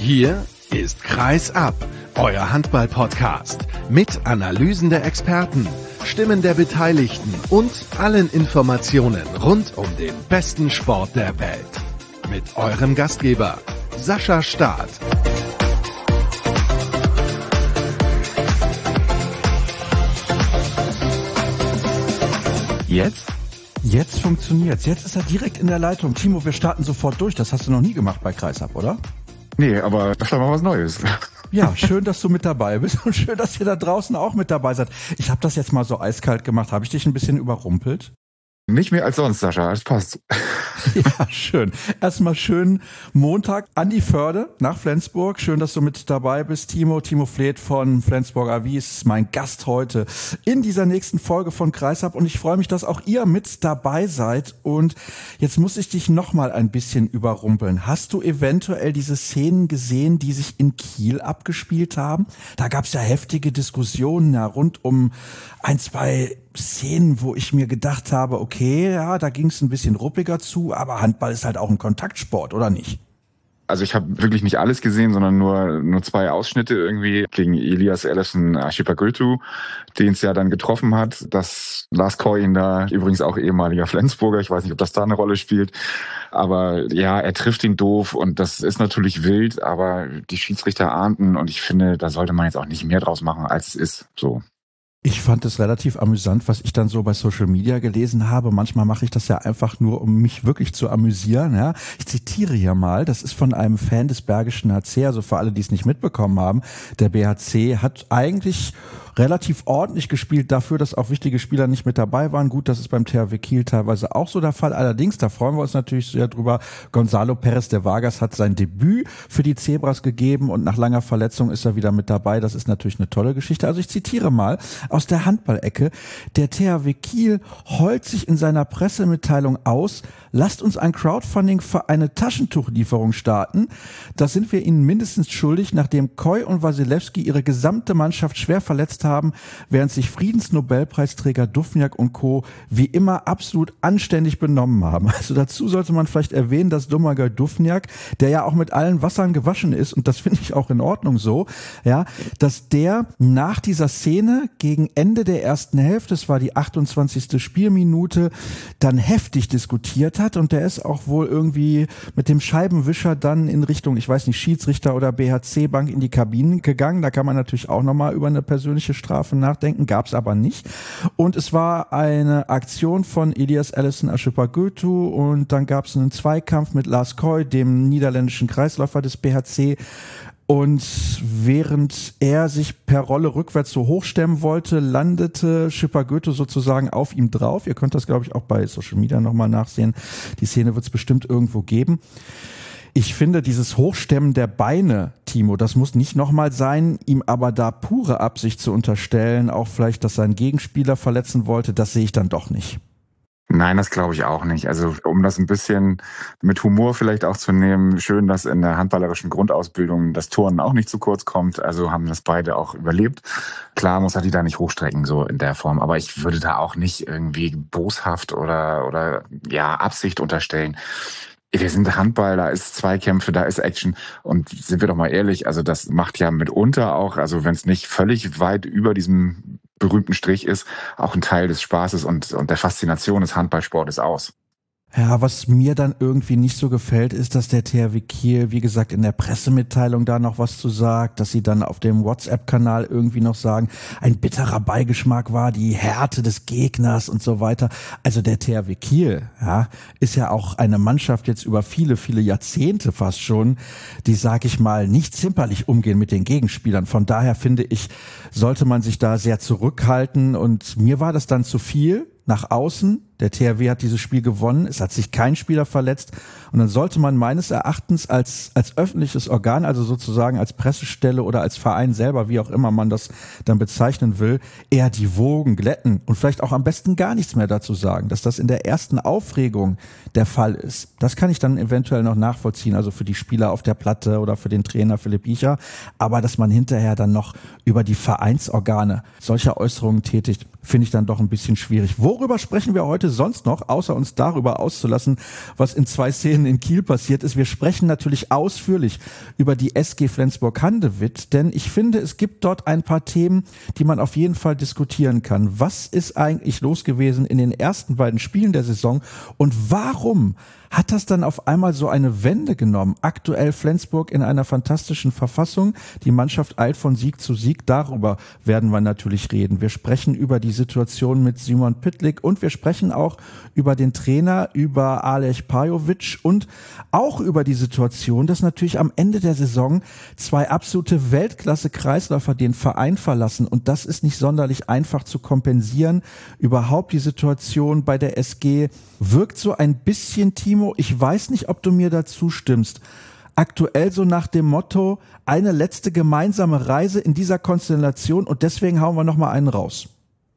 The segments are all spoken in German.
Hier ist Kreis ab, euer Handball-Podcast mit Analysen der Experten, Stimmen der Beteiligten und allen Informationen rund um den besten Sport der Welt. Mit eurem Gastgeber Sascha Staat. Jetzt funktioniert's. Jetzt ist er direkt in der Leitung. Timo, wir starten sofort durch. Das hast du noch nie gemacht bei Kreisab, oder? Nee, aber das war mal was Neues. Ja, schön, dass du mit dabei bist und schön, dass ihr da draußen auch mit dabei seid. Ich habe das jetzt mal so eiskalt gemacht. Habe ich dich ein bisschen überrumpelt? Nicht mehr als sonst, Sascha. Das passt. Ja, schön. Erstmal schön Montag an die Förde nach Flensburg. Schön, dass du mit dabei bist, Timo. Timo Fleeth von Flensburg Avis ist mein Gast heute in dieser nächsten Folge von Kreisab. Und ich freue mich, dass auch ihr mit dabei seid. Und jetzt muss ich dich nochmal ein bisschen überrumpeln. Hast du eventuell diese Szenen gesehen, die sich in Kiel abgespielt haben? Da gab es ja heftige Diskussionen rund um ein, zwei Szenen, wo ich mir gedacht habe, okay, ja, da ging es ein bisschen ruppiger zu, aber Handball ist halt auch ein Kontaktsport, oder nicht? Also ich habe wirklich nicht alles gesehen, sondern nur zwei Ausschnitte irgendwie gegen Elias Ellison Ashipagultu, den es ja dann getroffen hat. Das Lars Koyen da, übrigens auch ehemaliger Flensburger, ich weiß nicht, ob das da eine Rolle spielt. Aber ja, er trifft ihn doof und das ist natürlich wild, aber die Schiedsrichter ahnten und ich finde, da sollte man jetzt auch nicht mehr draus machen, als es ist. So. Ich fand es relativ amüsant, was ich dann so bei Social Media gelesen habe. Manchmal mache ich das ja einfach nur, um mich wirklich zu amüsieren. Ja. Ich zitiere hier mal, das ist von einem Fan des Bergischen HC, also für alle, die es nicht mitbekommen haben. Der BHC hat eigentlich relativ ordentlich gespielt dafür, dass auch wichtige Spieler nicht mit dabei waren. Gut, das ist beim THW Kiel teilweise auch so der Fall. Allerdings, da freuen wir uns natürlich sehr drüber, Gonzalo Perez de Vargas hat sein Debüt für die Zebras gegeben und nach langer Verletzung ist er wieder mit dabei. Das ist natürlich eine tolle Geschichte. Also ich zitiere mal aus der Handballecke. Der THW Kiel heult sich in seiner Pressemitteilung aus, lasst uns ein Crowdfunding für eine Taschentuchlieferung starten. Das sind wir ihnen mindestens schuldig, nachdem Koy und Wasilewski ihre gesamte Mannschaft schwer verletzt haben, während sich Friedensnobelpreisträger Dufniak und Co. wie immer absolut anständig benommen haben. Also dazu sollte man vielleicht erwähnen, dass Domagoj Dufniak, der ja auch mit allen Wassern gewaschen ist, und das finde ich auch in Ordnung so, ja, dass der nach dieser Szene gegen Ende der ersten Hälfte, das war die 28. Spielminute, dann heftig diskutiert hat und der ist auch wohl irgendwie mit dem Scheibenwischer dann in Richtung, ich weiß nicht, Schiedsrichter oder BHC-Bank in die Kabinen gegangen. Da kann man natürlich auch nochmal über eine persönliche Strafe nachdenken, gab es aber nicht. Und es war eine Aktion von Elias Ellison Ashipagultu und dann gab es einen Zweikampf mit Lars Koy, dem niederländischen Kreisläufer des BHC. Und während er sich per Rolle rückwärts so hochstemmen wollte, landete Ashipagultu sozusagen auf ihm drauf. Ihr könnt das, glaube ich, auch bei Social Media nochmal nachsehen. Die Szene wird es bestimmt irgendwo geben. Ich finde, dieses Hochstemmen der Beine, Timo, das muss nicht nochmal sein, ihm aber da pure Absicht zu unterstellen, auch vielleicht, dass sein Gegenspieler verletzen wollte, das sehe ich dann doch nicht. Nein, das glaube ich auch nicht. Also um das ein bisschen mit Humor vielleicht auch zu nehmen, schön, dass in der handballerischen Grundausbildung das Turnen auch nicht zu kurz kommt. Also haben das beide auch überlebt. Klar muss er die da nicht hochstrecken, so in der Form. Aber ich würde da auch nicht irgendwie boshaft oder ja Absicht unterstellen. Wir sind Handball, da ist Zweikämpfe, da ist Action und sind wir doch mal ehrlich, also das macht ja mitunter auch, also wenn es nicht völlig weit über diesem berühmten Strich ist, auch ein Teil des Spaßes und der Faszination des Handballsportes aus. Ja, was mir dann irgendwie nicht so gefällt, ist, dass der THW Kiel, wie gesagt, in der Pressemitteilung da noch was zu sagt, dass sie dann auf dem WhatsApp-Kanal irgendwie noch sagen, ein bitterer Beigeschmack war die Härte des Gegners und so weiter. Also der THW Kiel, ja, ist ja auch eine Mannschaft jetzt über viele, viele Jahrzehnte fast schon, die, sag ich mal, nicht zimperlich umgehen mit den Gegenspielern. Von daher finde ich, sollte man sich da sehr zurückhalten und mir war das dann zu viel nach außen. Der THW hat dieses Spiel gewonnen, es hat sich kein Spieler verletzt und dann sollte man meines Erachtens als öffentliches Organ, also sozusagen als Pressestelle oder als Verein selber, wie auch immer man das dann bezeichnen will, eher die Wogen glätten und vielleicht auch am besten gar nichts mehr dazu sagen, dass das in der ersten Aufregung der Fall ist. Das kann ich dann eventuell noch nachvollziehen, also für die Spieler auf der Platte oder für den Trainer Philipp Icher, aber dass man hinterher dann noch über die Vereinsorgane solcher Äußerungen tätigt, finde ich dann doch ein bisschen schwierig. Worüber sprechen wir heute heute sonst noch, außer uns darüber auszulassen, was in 2 Szenen in Kiel passiert ist? Wir sprechen natürlich ausführlich über die SG Flensburg-Handewitt, denn ich finde, es gibt dort ein paar Themen, die man auf jeden Fall diskutieren kann. Was ist eigentlich los gewesen in den ersten beiden Spielen der Saison und warum hat das dann auf einmal so eine Wende genommen? Aktuell Flensburg in einer fantastischen Verfassung. Die Mannschaft eilt von Sieg zu Sieg. Darüber werden wir natürlich reden. Wir sprechen über die Situation mit Simon Pytlik und wir sprechen auch über den Trainer, über Aleš Pajovic und auch über die Situation, dass natürlich am Ende der Saison 2 absolute Weltklasse-Kreisläufer den Verein verlassen und das ist nicht sonderlich einfach zu kompensieren. Überhaupt die Situation bei der SG wirkt so ein bisschen, Timo, ich weiß nicht, ob du mir dazu stimmst, aktuell so nach dem Motto, eine letzte gemeinsame Reise in dieser Konstellation und deswegen hauen wir nochmal einen raus.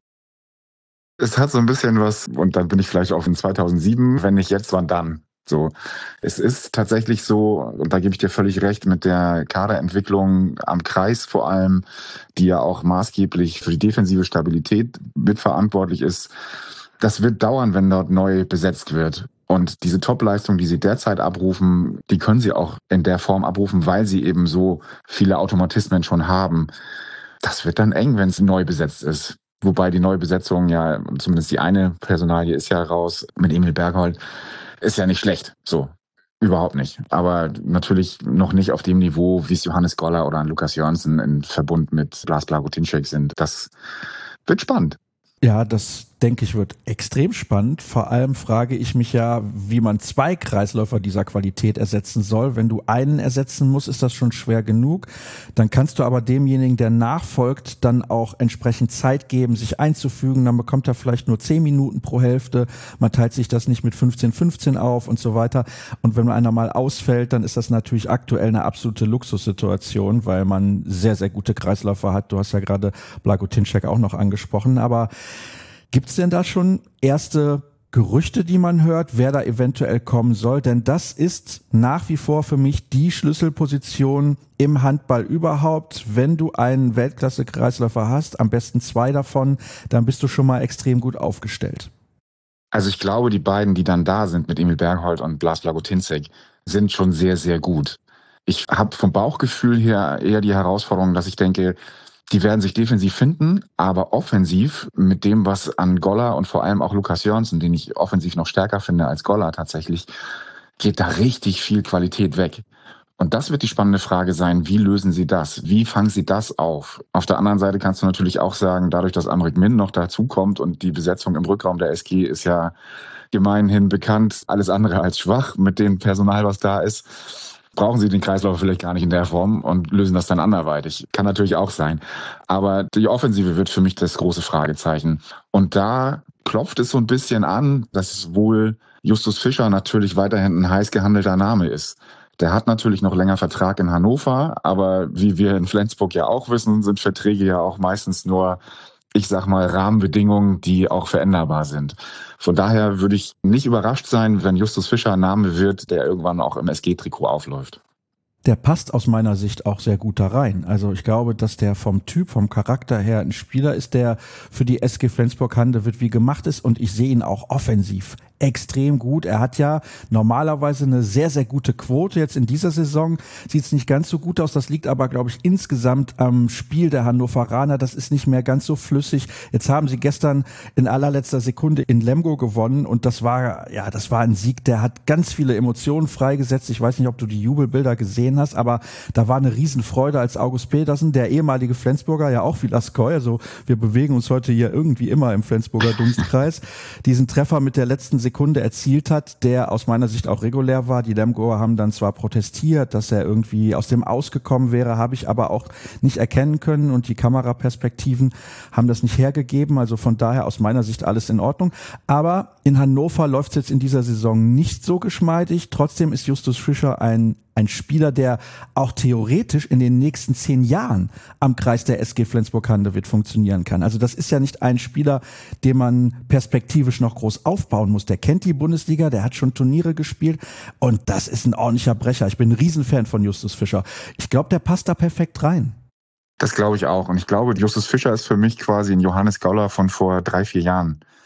Es hat so ein bisschen was, und dann bin ich vielleicht auch in 2007, wenn nicht jetzt, wann dann? So, es ist tatsächlich so, und da gebe ich dir völlig recht, mit der Kaderentwicklung am Kreis vor allem, die ja auch maßgeblich für die defensive Stabilität mitverantwortlich ist. Das wird dauern, wenn dort neu besetzt wird. Und diese Top-Leistung, die sie derzeit abrufen, die können sie auch in der Form abrufen, weil sie eben so viele Automatismen schon haben. Das wird dann eng, wenn es neu besetzt ist. Wobei die neue Besetzung ja, zumindest die eine Personalie ist ja raus mit Emil Berghold, ist ja nicht schlecht. So, überhaupt nicht. Aber natürlich noch nicht auf dem Niveau, wie es Johannes Goller oder Lukas Jørgensen in Verbund mit Blas Blagotinšek sind. Das wird spannend. Ja, das denke ich wird extrem spannend. Vor allem frage ich mich ja, wie man 2 Kreisläufer dieser Qualität ersetzen soll. Wenn du einen ersetzen musst, ist das schon schwer genug. Dann kannst du aber demjenigen, der nachfolgt, dann auch entsprechend Zeit geben, sich einzufügen. Dann bekommt er vielleicht nur 10 Minuten pro Hälfte. Man teilt sich das nicht mit 15 auf und so weiter. Und wenn einer mal ausfällt, dann ist das natürlich aktuell eine absolute Luxussituation, weil man sehr, sehr gute Kreisläufer hat. Du hast ja gerade Blagotinšek auch noch angesprochen. Aber gibt's denn da schon erste Gerüchte, die man hört, wer da eventuell kommen soll? Denn das ist nach wie vor für mich die Schlüsselposition im Handball überhaupt. Wenn du einen Weltklasse-Kreisläufer hast, am besten 2 davon, dann bist du schon mal extrem gut aufgestellt. Also ich glaube, die beiden, die dann da sind mit Emil Berghold und Blas Blagotinšek, sind schon sehr, sehr gut. Ich habe vom Bauchgefühl her eher die Herausforderung, dass ich denke, die werden sich defensiv finden, aber offensiv mit dem, was an Goller und vor allem auch Lukas Jørgensen, den ich offensiv noch stärker finde als Goller tatsächlich, geht da richtig viel Qualität weg. Und das wird die spannende Frage sein, wie lösen sie das? Wie fangen sie das auf? Auf der anderen Seite kannst du natürlich auch sagen, dadurch, dass Amrik Min noch dazukommt und die Besetzung im Rückraum der SG ist ja gemeinhin bekannt, alles andere als schwach mit dem Personal, was da ist, brauchen sie den Kreislauf vielleicht gar nicht in der Form und lösen das dann anderweitig. Kann natürlich auch sein. Aber die Offensive wird für mich das große Fragezeichen. Und da klopft es so ein bisschen an, dass wohl Justus Fischer natürlich weiterhin ein heiß gehandelter Name ist. Der hat natürlich noch länger Vertrag in Hannover, aber wie wir in Flensburg ja auch wissen, sind Verträge ja auch meistens nur, ich sag mal, Rahmenbedingungen, die auch veränderbar sind. Von daher würde ich nicht überrascht sein, wenn Justus Fischer ein Name wird, der irgendwann auch im SG-Trikot aufläuft. Der passt aus meiner Sicht auch sehr gut da rein. Also ich glaube, dass der vom Typ, vom Charakter her ein Spieler ist, der für die SG Flensburg-Handewitt wie gemacht ist und ich sehe ihn auch offensiv extrem gut. Er hat ja normalerweise eine sehr, sehr gute Quote. Jetzt in dieser Saison sieht es nicht ganz so gut aus. Das liegt aber, glaube ich, insgesamt am Spiel der Hannoveraner. Das ist nicht mehr ganz so flüssig. Jetzt haben sie gestern in allerletzter Sekunde in Lemgo gewonnen und das war ein Sieg, der hat ganz viele Emotionen freigesetzt. Ich weiß nicht, ob du die Jubelbilder gesehen hast, aber da war eine Riesenfreude, als August Pedersen, der ehemalige Flensburger, ja auch wie Laskoy, also wir bewegen uns heute hier irgendwie immer im Flensburger Dunstkreis, diesen Treffer mit der letzten Sekunde erzielt hat, der aus meiner Sicht auch regulär war. Die Lemgoer haben dann zwar protestiert, dass er irgendwie aus dem Ausgekommen wäre, habe ich aber auch nicht erkennen können und die Kameraperspektiven haben das nicht hergegeben. Also von daher aus meiner Sicht alles in Ordnung. Aber in Hannover läuft es jetzt in dieser Saison nicht so geschmeidig. Trotzdem ist Justus Fischer ein Spieler, der auch theoretisch in den nächsten 10 Jahren am Kreis der SG Flensburg-Handewitt funktionieren kann. Also das ist ja nicht ein Spieler, den man perspektivisch noch groß aufbauen muss. Der kennt die Bundesliga, der hat schon Turniere gespielt und das ist ein ordentlicher Brecher. Ich bin ein Riesenfan von Justus Fischer. Ich glaube, der passt da perfekt rein. Das glaube ich auch. Und ich glaube, Justus Fischer ist für mich quasi ein Johannes Goller von vor 3-4 Jahren.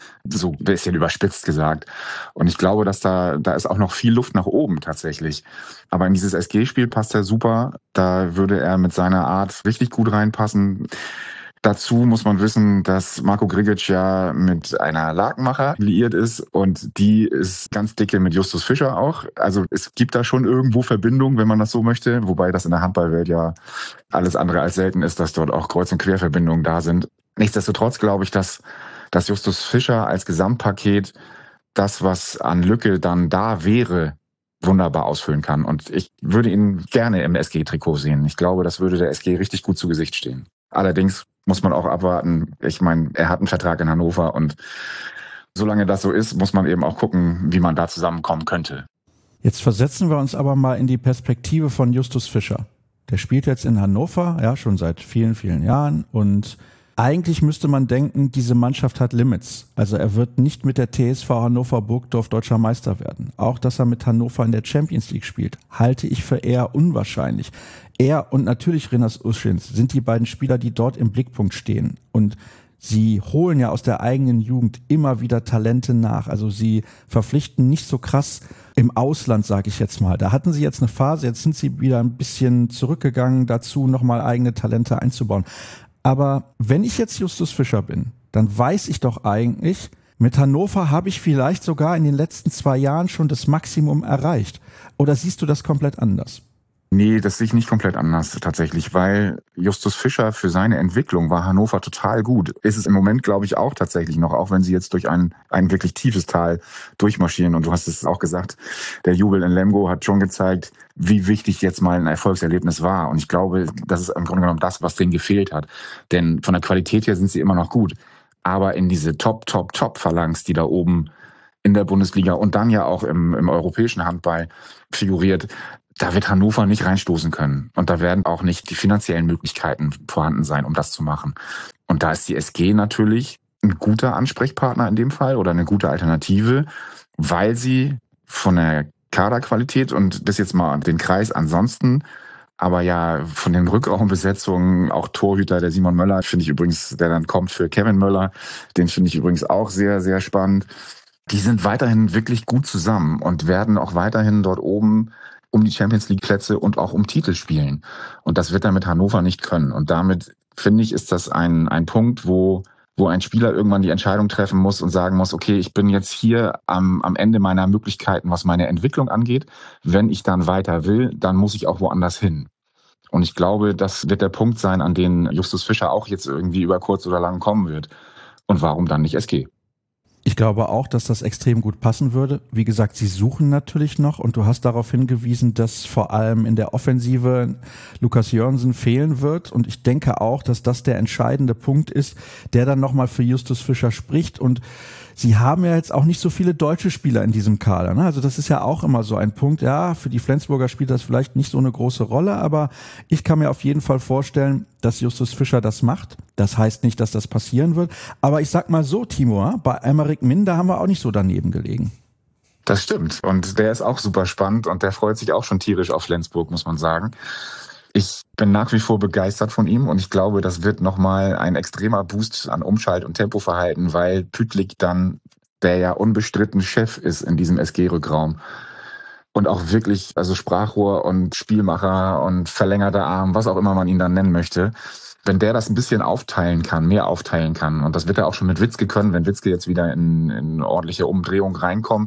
So ein bisschen überspitzt gesagt. Und ich glaube, dass da ist auch noch viel Luft nach oben tatsächlich. Aber in dieses SG-Spiel passt er super. Da würde er mit seiner Art richtig gut reinpassen. Dazu muss man wissen, dass Marko Grigic ja mit einer Lakenmacher liiert ist und die ist ganz dicke mit Justus Fischer auch. Also es gibt da schon irgendwo Verbindungen, wenn man das so möchte, wobei das in der Handballwelt ja alles andere als selten ist, dass dort auch Kreuz- und Querverbindungen da sind. Nichtsdestotrotz glaube ich, dass Justus Fischer als Gesamtpaket das, was an Lücke dann da wäre, wunderbar ausfüllen kann. Und ich würde ihn gerne im SG-Trikot sehen. Ich glaube, das würde der SG richtig gut zu Gesicht stehen. Allerdings muss man auch abwarten. Ich meine, er hat einen Vertrag in Hannover und solange das so ist, muss man eben auch gucken, wie man da zusammenkommen könnte. Jetzt versetzen wir uns aber mal in die Perspektive von Justus Fischer. Der spielt jetzt in Hannover, ja, schon seit vielen, vielen Jahren und eigentlich müsste man denken, diese Mannschaft hat Limits. Also er wird nicht mit der TSV Hannover Burgdorf deutscher Meister werden. Auch, dass er mit Hannover in der Champions League spielt, halte ich für eher unwahrscheinlich. Er und natürlich Rinas Uschins sind die beiden Spieler, die dort im Blickpunkt stehen. Und sie holen ja aus der eigenen Jugend immer wieder Talente nach. Also sie verpflichten nicht so krass im Ausland, sage ich jetzt mal. Da hatten sie jetzt eine Phase, jetzt sind sie wieder ein bisschen zurückgegangen dazu, nochmal eigene Talente einzubauen. Aber wenn ich jetzt Justus Fischer bin, dann weiß ich doch eigentlich, mit Hannover habe ich vielleicht sogar in den letzten 2 Jahren schon das Maximum erreicht. Oder siehst du das komplett anders? Nee, das sehe ich nicht komplett anders tatsächlich, weil Justus Fischer für seine Entwicklung war Hannover total gut. Ist es im Moment, glaube ich, auch tatsächlich noch, auch wenn sie jetzt durch ein wirklich tiefes Tal durchmarschieren. Und du hast es auch gesagt, der Jubel in Lemgo hat schon gezeigt, wie wichtig jetzt mal ein Erfolgserlebnis war. Und ich glaube, das ist im Grunde genommen das, was denen gefehlt hat. Denn von der Qualität her sind sie immer noch gut. Aber in diese Top-Phalanx, die da oben in der Bundesliga und dann ja auch im europäischen Handball figuriert, da wird Hannover nicht reinstoßen können. Und da werden auch nicht die finanziellen Möglichkeiten vorhanden sein, um das zu machen. Und da ist die SG natürlich ein guter Ansprechpartner in dem Fall oder eine gute Alternative, weil sie von der Kaderqualität und das jetzt mal den Kreis ansonsten, aber ja von den Rückraumbesetzungen, auch Torhüter, der Simon Möller, finde ich übrigens, der dann kommt für Kevin Möller, den finde ich übrigens auch sehr, sehr spannend. Die sind weiterhin wirklich gut zusammen und werden auch weiterhin dort oben um die Champions-League-Plätze und auch um Titel spielen. Und das wird er mit Hannover nicht können. Und damit, finde ich, ist das ein Punkt, wo ein Spieler irgendwann die Entscheidung treffen muss und sagen muss, okay, ich bin jetzt hier am Ende meiner Möglichkeiten, was meine Entwicklung angeht. Wenn ich dann weiter will, dann muss ich auch woanders hin. Und ich glaube, das wird der Punkt sein, an den Justus Fischer auch jetzt irgendwie über kurz oder lang kommen wird. Und warum dann nicht SG? Ich glaube auch, dass das extrem gut passen würde. Wie gesagt, sie suchen natürlich noch und du hast darauf hingewiesen, dass vor allem in der Offensive Lukas Jörgensen fehlen wird und ich denke auch, dass das der entscheidende Punkt ist, der dann nochmal für Justus Fischer spricht und sie haben ja jetzt auch nicht so viele deutsche Spieler in diesem Kader, ne? Also das ist ja auch immer so ein Punkt. Ja, für die Flensburger spielt das vielleicht nicht so eine große Rolle, aber ich kann mir auf jeden Fall vorstellen, dass Justus Fischer das macht. Das heißt nicht, dass das passieren wird. Aber ich sag mal so, Timo, bei Aymeric Min, da haben wir auch nicht so daneben gelegen. Das stimmt. Und der ist auch super spannend und der freut sich auch schon tierisch auf Flensburg, muss man sagen. Ich bin nach wie vor begeistert von ihm und ich glaube, das wird nochmal ein extremer Boost an Umschalt- und Tempoverhalten, weil Püttlik dann, der ja unbestritten Chef ist in diesem SG-Rückraum und auch wirklich, also Sprachrohr und Spielmacher und verlängerter Arm, was auch immer man ihn dann nennen möchte, wenn der das ein bisschen aufteilen kann, mehr aufteilen kann, und das wird er auch schon mit Witzke können, wenn Witzke jetzt wieder in ordentliche Umdrehung reinkommt,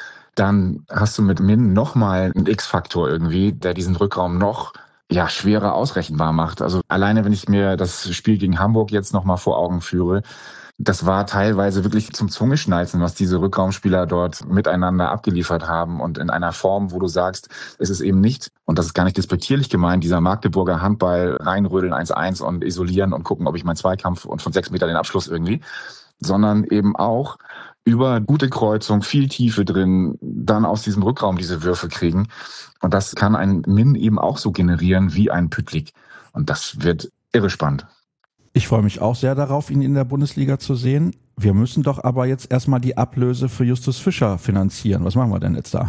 dann hast du mit Min nochmal einen X-Faktor irgendwie, der diesen Rückraum noch schwerer ausrechenbar macht. Also alleine, wenn ich mir das Spiel gegen Hamburg jetzt nochmal vor Augen führe, das war teilweise wirklich zum Zungeschnalzen, was diese Rückraumspieler dort miteinander abgeliefert haben und in einer Form, wo du sagst, es ist eben nicht, und das ist gar nicht despektierlich gemeint, dieser Magdeburger Handball reinrödeln 1-1 und isolieren und gucken, ob ich meinen Zweikampf und von 6 Metern den Abschluss irgendwie, sondern eben auch über gute Kreuzung, viel Tiefe drin, dann aus diesem Rückraum diese Würfe kriegen. Und das kann ein Min eben auch so generieren wie ein Püttlik. Und das wird irre spannend. Ich freue mich auch sehr darauf, ihn in der Bundesliga zu sehen. Wir müssen doch aber jetzt erstmal die Ablöse für Justus Fischer finanzieren. Was machen wir denn jetzt da?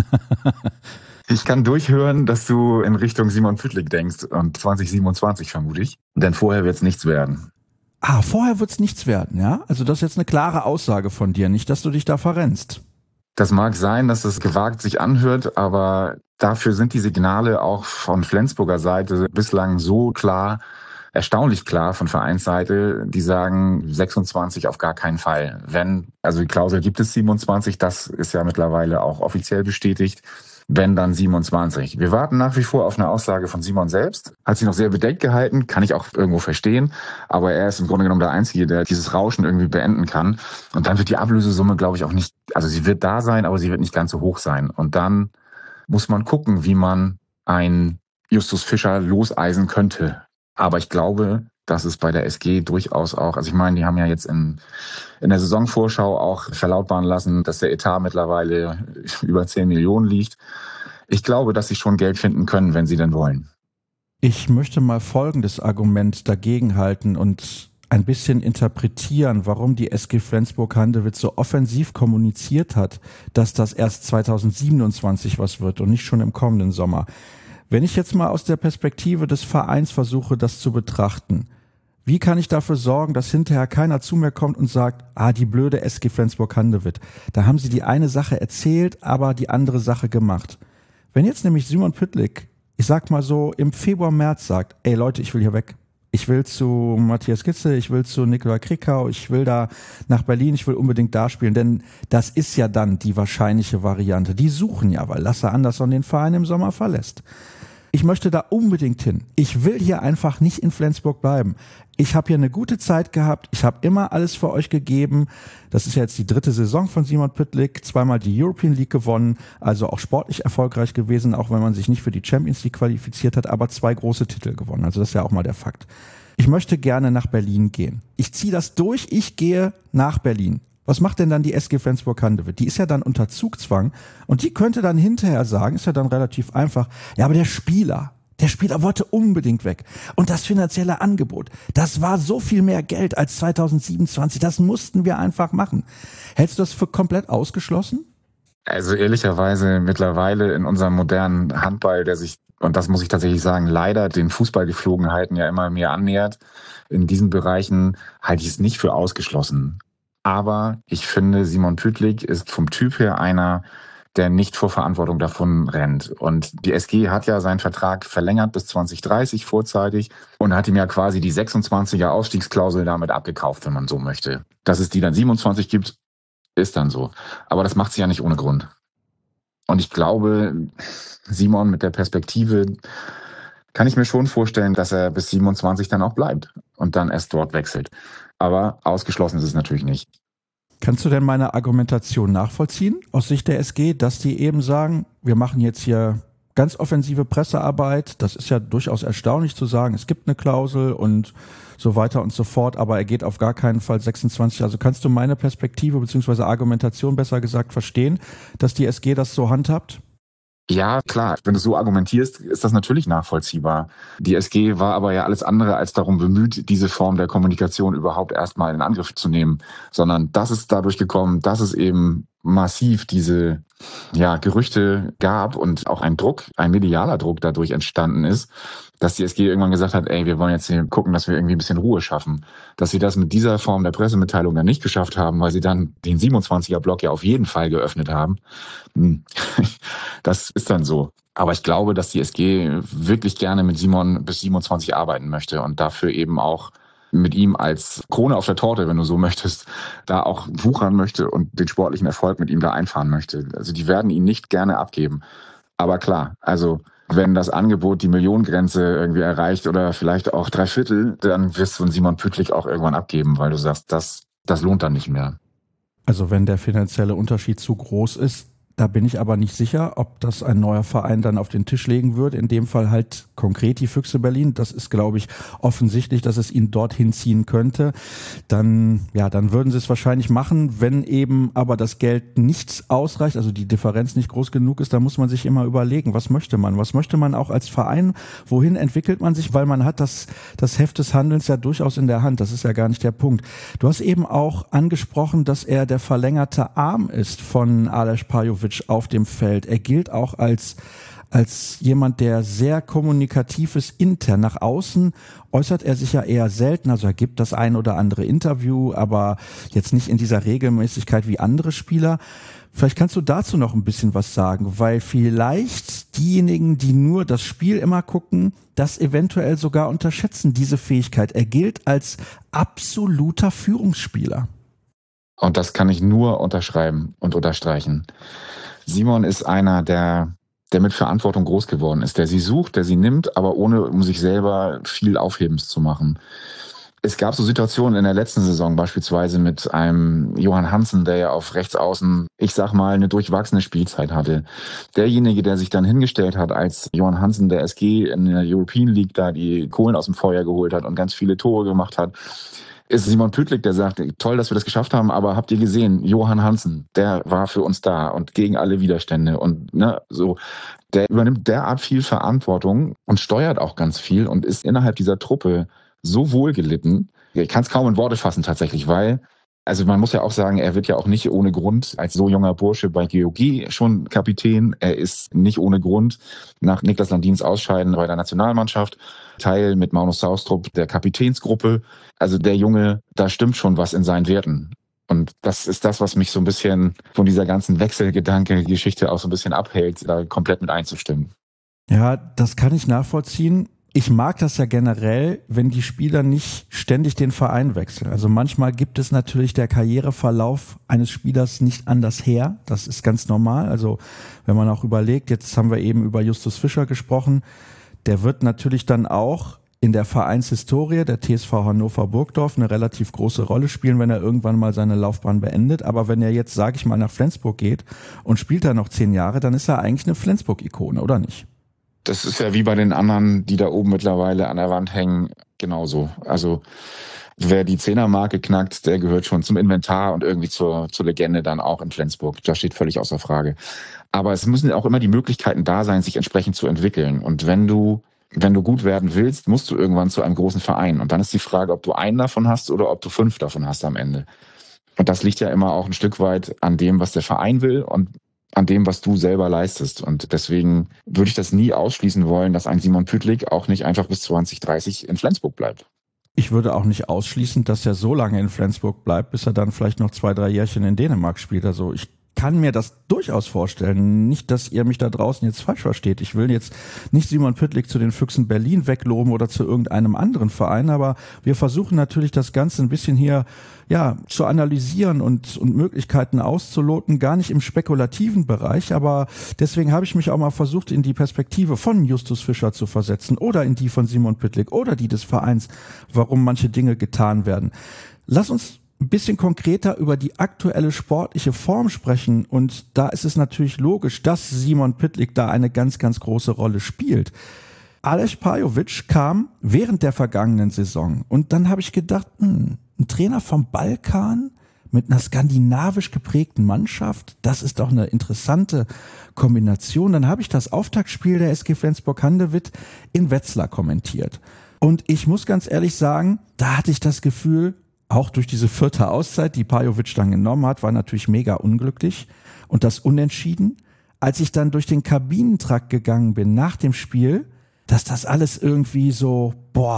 Ich kann durchhören, dass du in Richtung Simon Püttlik denkst und 2027 vermute ich. Denn vorher wird es nichts werden. Vorher wird's nichts werden, ja? Also das ist jetzt eine klare Aussage von dir, nicht, dass du dich da verrennst. Das mag sein, dass es gewagt sich anhört, aber dafür sind die Signale auch von Flensburger Seite bislang so klar, erstaunlich klar von Vereinsseite, die sagen 26 auf gar keinen Fall. Also die Klausel gibt es 27, das ist ja mittlerweile auch offiziell bestätigt. Wenn, dann 27. Wir warten nach wie vor auf eine Aussage von Simon selbst. Hat sich noch sehr bedeckt gehalten, kann ich auch irgendwo verstehen. Aber er ist im Grunde genommen der Einzige, der dieses Rauschen irgendwie beenden kann. Und dann wird die Ablösesumme, glaube ich, auch nicht, also sie wird da sein, aber sie wird nicht ganz so hoch sein. Und dann muss man gucken, wie man einen Justus Fischer loseisen könnte. Aber ich glaube, dass es bei der SG durchaus auch, also ich meine, die haben ja jetzt in der Saisonvorschau auch verlautbaren lassen, dass der Etat mittlerweile über 10 Millionen liegt. Ich glaube, dass sie schon Geld finden können, wenn sie denn wollen. Ich möchte mal folgendes Argument dagegen halten und ein bisschen interpretieren, warum die SG Flensburg-Handewitt so offensiv kommuniziert hat, dass das erst 2027 was wird und nicht schon im kommenden Sommer. Wenn ich jetzt mal aus der Perspektive des Vereins versuche, das zu betrachten, wie kann ich dafür sorgen, dass hinterher keiner zu mir kommt und sagt, die blöde SG Flensburg-Handewitt, da haben sie die eine Sache erzählt, aber die andere Sache gemacht. Wenn jetzt nämlich Simon Püttlik, ich sag mal so, im Februar, März sagt, ey Leute, ich will hier weg. Ich will zu Matthias Gitzel, ich will zu Nikola Krikau, ich will da nach Berlin, ich will unbedingt da spielen, denn das ist ja dann die wahrscheinliche Variante. Die suchen ja, weil Lasse Andersson den Verein im Sommer verlässt. Ich möchte da unbedingt hin. Ich will hier einfach nicht in Flensburg bleiben. Ich habe hier eine gute Zeit gehabt. Ich habe immer alles für euch gegeben. Das ist ja jetzt die 3. Saison von Simon Püttlik. 2-mal die European League gewonnen. Also auch sportlich erfolgreich gewesen, auch wenn man sich nicht für die Champions League qualifiziert hat, aber 2 große Titel gewonnen. Also das ist ja auch mal der Fakt. Ich möchte gerne nach Berlin gehen. Ich ziehe das durch. Ich gehe nach Berlin. Was macht denn dann die SG Flensburg-Handewitt? Die ist ja dann unter Zugzwang und die könnte dann hinterher sagen, ist ja dann relativ einfach, ja, aber der Spieler wollte unbedingt weg. Und das finanzielle Angebot, das war so viel mehr Geld als 2027, das mussten wir einfach machen. Hältst du das für komplett ausgeschlossen? Also ehrlicherweise mittlerweile in unserem modernen Handball, der sich, und das muss ich tatsächlich sagen, leider den Fußballgeflogenheiten ja immer mehr annähert, in diesen Bereichen halte ich es nicht für ausgeschlossen. Aber ich finde, Simon Püttlik ist vom Typ her einer, der nicht vor Verantwortung davon rennt. Und die SG hat ja seinen Vertrag verlängert bis 2030 vorzeitig und hat ihm ja quasi die 26er Ausstiegsklausel damit abgekauft, wenn man so möchte. Dass es die dann 27 gibt, ist dann so. Aber das macht sie ja nicht ohne Grund. Und ich glaube, Simon mit der Perspektive kann ich mir schon vorstellen, dass er bis 27 dann auch bleibt und dann erst dort wechselt. Aber ausgeschlossen ist es natürlich nicht. Kannst du denn meine Argumentation nachvollziehen aus Sicht der SG, dass die eben sagen, wir machen jetzt hier ganz offensive Pressearbeit, das ist ja durchaus erstaunlich zu sagen, es gibt eine Klausel und so weiter und so fort, aber er geht auf gar keinen Fall 26. Also kannst du meine Perspektive bzw. Argumentation besser gesagt verstehen, dass die SG das so handhabt? Ja, klar. Wenn du so argumentierst, ist das natürlich nachvollziehbar. Die SG war aber ja alles andere als darum bemüht, diese Form der Kommunikation überhaupt erstmal in Angriff zu nehmen, sondern das ist dadurch gekommen, dass es eben massiv diese Gerüchte gab und auch ein Druck, ein medialer Druck dadurch entstanden ist, dass die SG irgendwann gesagt hat, wir wollen jetzt hier gucken, dass wir irgendwie ein bisschen Ruhe schaffen. Dass sie das mit dieser Form der Pressemitteilung dann nicht geschafft haben, weil sie dann den 27er-Block ja auf jeden Fall geöffnet haben. Das ist dann so. Aber ich glaube, dass die SG wirklich gerne mit Simon bis 27 arbeiten möchte und dafür eben auch mit ihm als Krone auf der Torte, wenn du so möchtest, da auch wuchern möchte und den sportlichen Erfolg mit ihm da einfahren möchte. Also die werden ihn nicht gerne abgeben. Aber klar, also wenn das Angebot die Millionengrenze irgendwie erreicht oder vielleicht auch 3/4, dann wirst du von Simon Püttlik auch irgendwann abgeben, weil du sagst, das lohnt dann nicht mehr. Also wenn der finanzielle Unterschied zu groß ist, da bin ich aber nicht sicher, ob das ein neuer Verein dann auf den Tisch legen würde. In dem Fall halt konkret die Füchse Berlin. Das ist, glaube ich, offensichtlich, dass es ihn dorthin ziehen könnte. Dann würden sie es wahrscheinlich machen. Wenn eben aber das Geld nicht ausreicht, also die Differenz nicht groß genug ist, dann muss man sich immer überlegen, was möchte man? Was möchte man auch als Verein? Wohin entwickelt man sich? Weil man hat das Heft des Handelns ja durchaus in der Hand. Das ist ja gar nicht der Punkt. Du hast eben auch angesprochen, dass er der verlängerte Arm ist von Aleš Pajovic auf dem Feld. Er gilt auch als als jemand, der sehr kommunikativ ist intern. Nach außen äußert er sich ja eher selten, also er gibt das ein oder andere Interview, aber jetzt nicht in dieser Regelmäßigkeit wie andere Spieler. Vielleicht kannst du dazu noch ein bisschen was sagen, weil vielleicht diejenigen, die nur das Spiel immer gucken, das eventuell sogar unterschätzen, diese Fähigkeit. Er gilt als absoluter Führungsspieler. Und das kann ich nur unterschreiben und unterstreichen. Simon ist einer, der mit Verantwortung groß geworden ist, der sie sucht, der sie nimmt, aber ohne um sich selber viel Aufhebens zu machen. Es gab so Situationen in der letzten Saison beispielsweise mit einem Johann Hansen, der ja auf Rechtsaußen, ich sag mal, eine durchwachsene Spielzeit hatte. Derjenige, der sich dann hingestellt hat, als Johann Hansen der SG in der European League da die Kohlen aus dem Feuer geholt hat und ganz viele Tore gemacht hat, ist Simon Püttlik, der sagt, toll, dass wir das geschafft haben, aber habt ihr gesehen, Johann Hansen, der war für uns da und gegen alle Widerstände und so, der übernimmt derart viel Verantwortung und steuert auch ganz viel und ist innerhalb dieser Truppe so wohlgelitten. Ich kann es kaum in Worte fassen tatsächlich, weil, also man muss ja auch sagen, er wird ja auch nicht ohne Grund als so junger Bursche bei GOG schon Kapitän. Er ist nicht ohne Grund nach Niklas Landins Ausscheiden bei der Nationalmannschaft Teil mit Magnus Saustrup der Kapitänsgruppe. Also der Junge, da stimmt schon was in seinen Werten. Und das ist das, was mich so ein bisschen von dieser ganzen Wechselgedanke-Geschichte auch so ein bisschen abhält, da komplett mit einzustimmen. Ja, das kann ich nachvollziehen. Ich mag das ja generell, wenn die Spieler nicht ständig den Verein wechseln. Also manchmal gibt es natürlich der Karriereverlauf eines Spielers nicht anders her. Das ist ganz normal. Also wenn man auch überlegt, jetzt haben wir eben über Justus Fischer gesprochen, der wird natürlich dann auch in der Vereinshistorie der TSV Hannover Burgdorf eine relativ große Rolle spielen, wenn er irgendwann mal seine Laufbahn beendet. Aber wenn er jetzt, sage ich mal, nach Flensburg geht und spielt da noch 10 Jahre, dann ist er eigentlich eine Flensburg-Ikone, oder nicht? Das ist ja wie bei den anderen, die da oben mittlerweile an der Wand hängen, genauso. Also wer die 10er-Marke knackt, der gehört schon zum Inventar und irgendwie zur Legende dann auch in Flensburg. Das steht völlig außer Frage. Aber es müssen auch immer die Möglichkeiten da sein, sich entsprechend zu entwickeln. Und wenn du gut werden willst, musst du irgendwann zu einem großen Verein. Und dann ist die Frage, ob du einen davon hast oder ob du 5 davon hast am Ende. Und das liegt ja immer auch ein Stück weit an dem, was der Verein will und an dem, was du selber leistest. Und deswegen würde ich das nie ausschließen wollen, dass ein Simon Püttlik auch nicht einfach bis 2030 in Flensburg bleibt. Ich würde auch nicht ausschließen, dass er so lange in Flensburg bleibt, bis er dann vielleicht noch 2, 3 Jährchen in Dänemark spielt. Also ich kann mir das durchaus vorstellen. Nicht, dass ihr mich da draußen jetzt falsch versteht. Ich will jetzt nicht Simon Püttlik zu den Füchsen Berlin wegloben oder zu irgendeinem anderen Verein, aber wir versuchen natürlich das Ganze ein bisschen hier zu analysieren und Möglichkeiten auszuloten, gar nicht im spekulativen Bereich, aber deswegen habe ich mich auch mal versucht, in die Perspektive von Justus Fischer zu versetzen oder in die von Simon Püttlik oder die des Vereins, warum manche Dinge getan werden. Lass uns ein bisschen konkreter über die aktuelle sportliche Form sprechen und da ist es natürlich logisch, dass Simon Püttlik da eine ganz, ganz große Rolle spielt. Aleš Pajovic kam während der vergangenen Saison und dann habe ich gedacht, ein Trainer vom Balkan mit einer skandinavisch geprägten Mannschaft, das ist doch eine interessante Kombination. Dann habe ich das Auftaktspiel der SG Flensburg-Handewitt in Wetzlar kommentiert und ich muss ganz ehrlich sagen, da hatte ich das Gefühl, auch durch diese 4. Auszeit, die Pajovic dann genommen hat, war natürlich mega unglücklich. Und das Unentschieden, als ich dann durch den Kabinentrakt gegangen bin nach dem Spiel, dass das alles irgendwie so,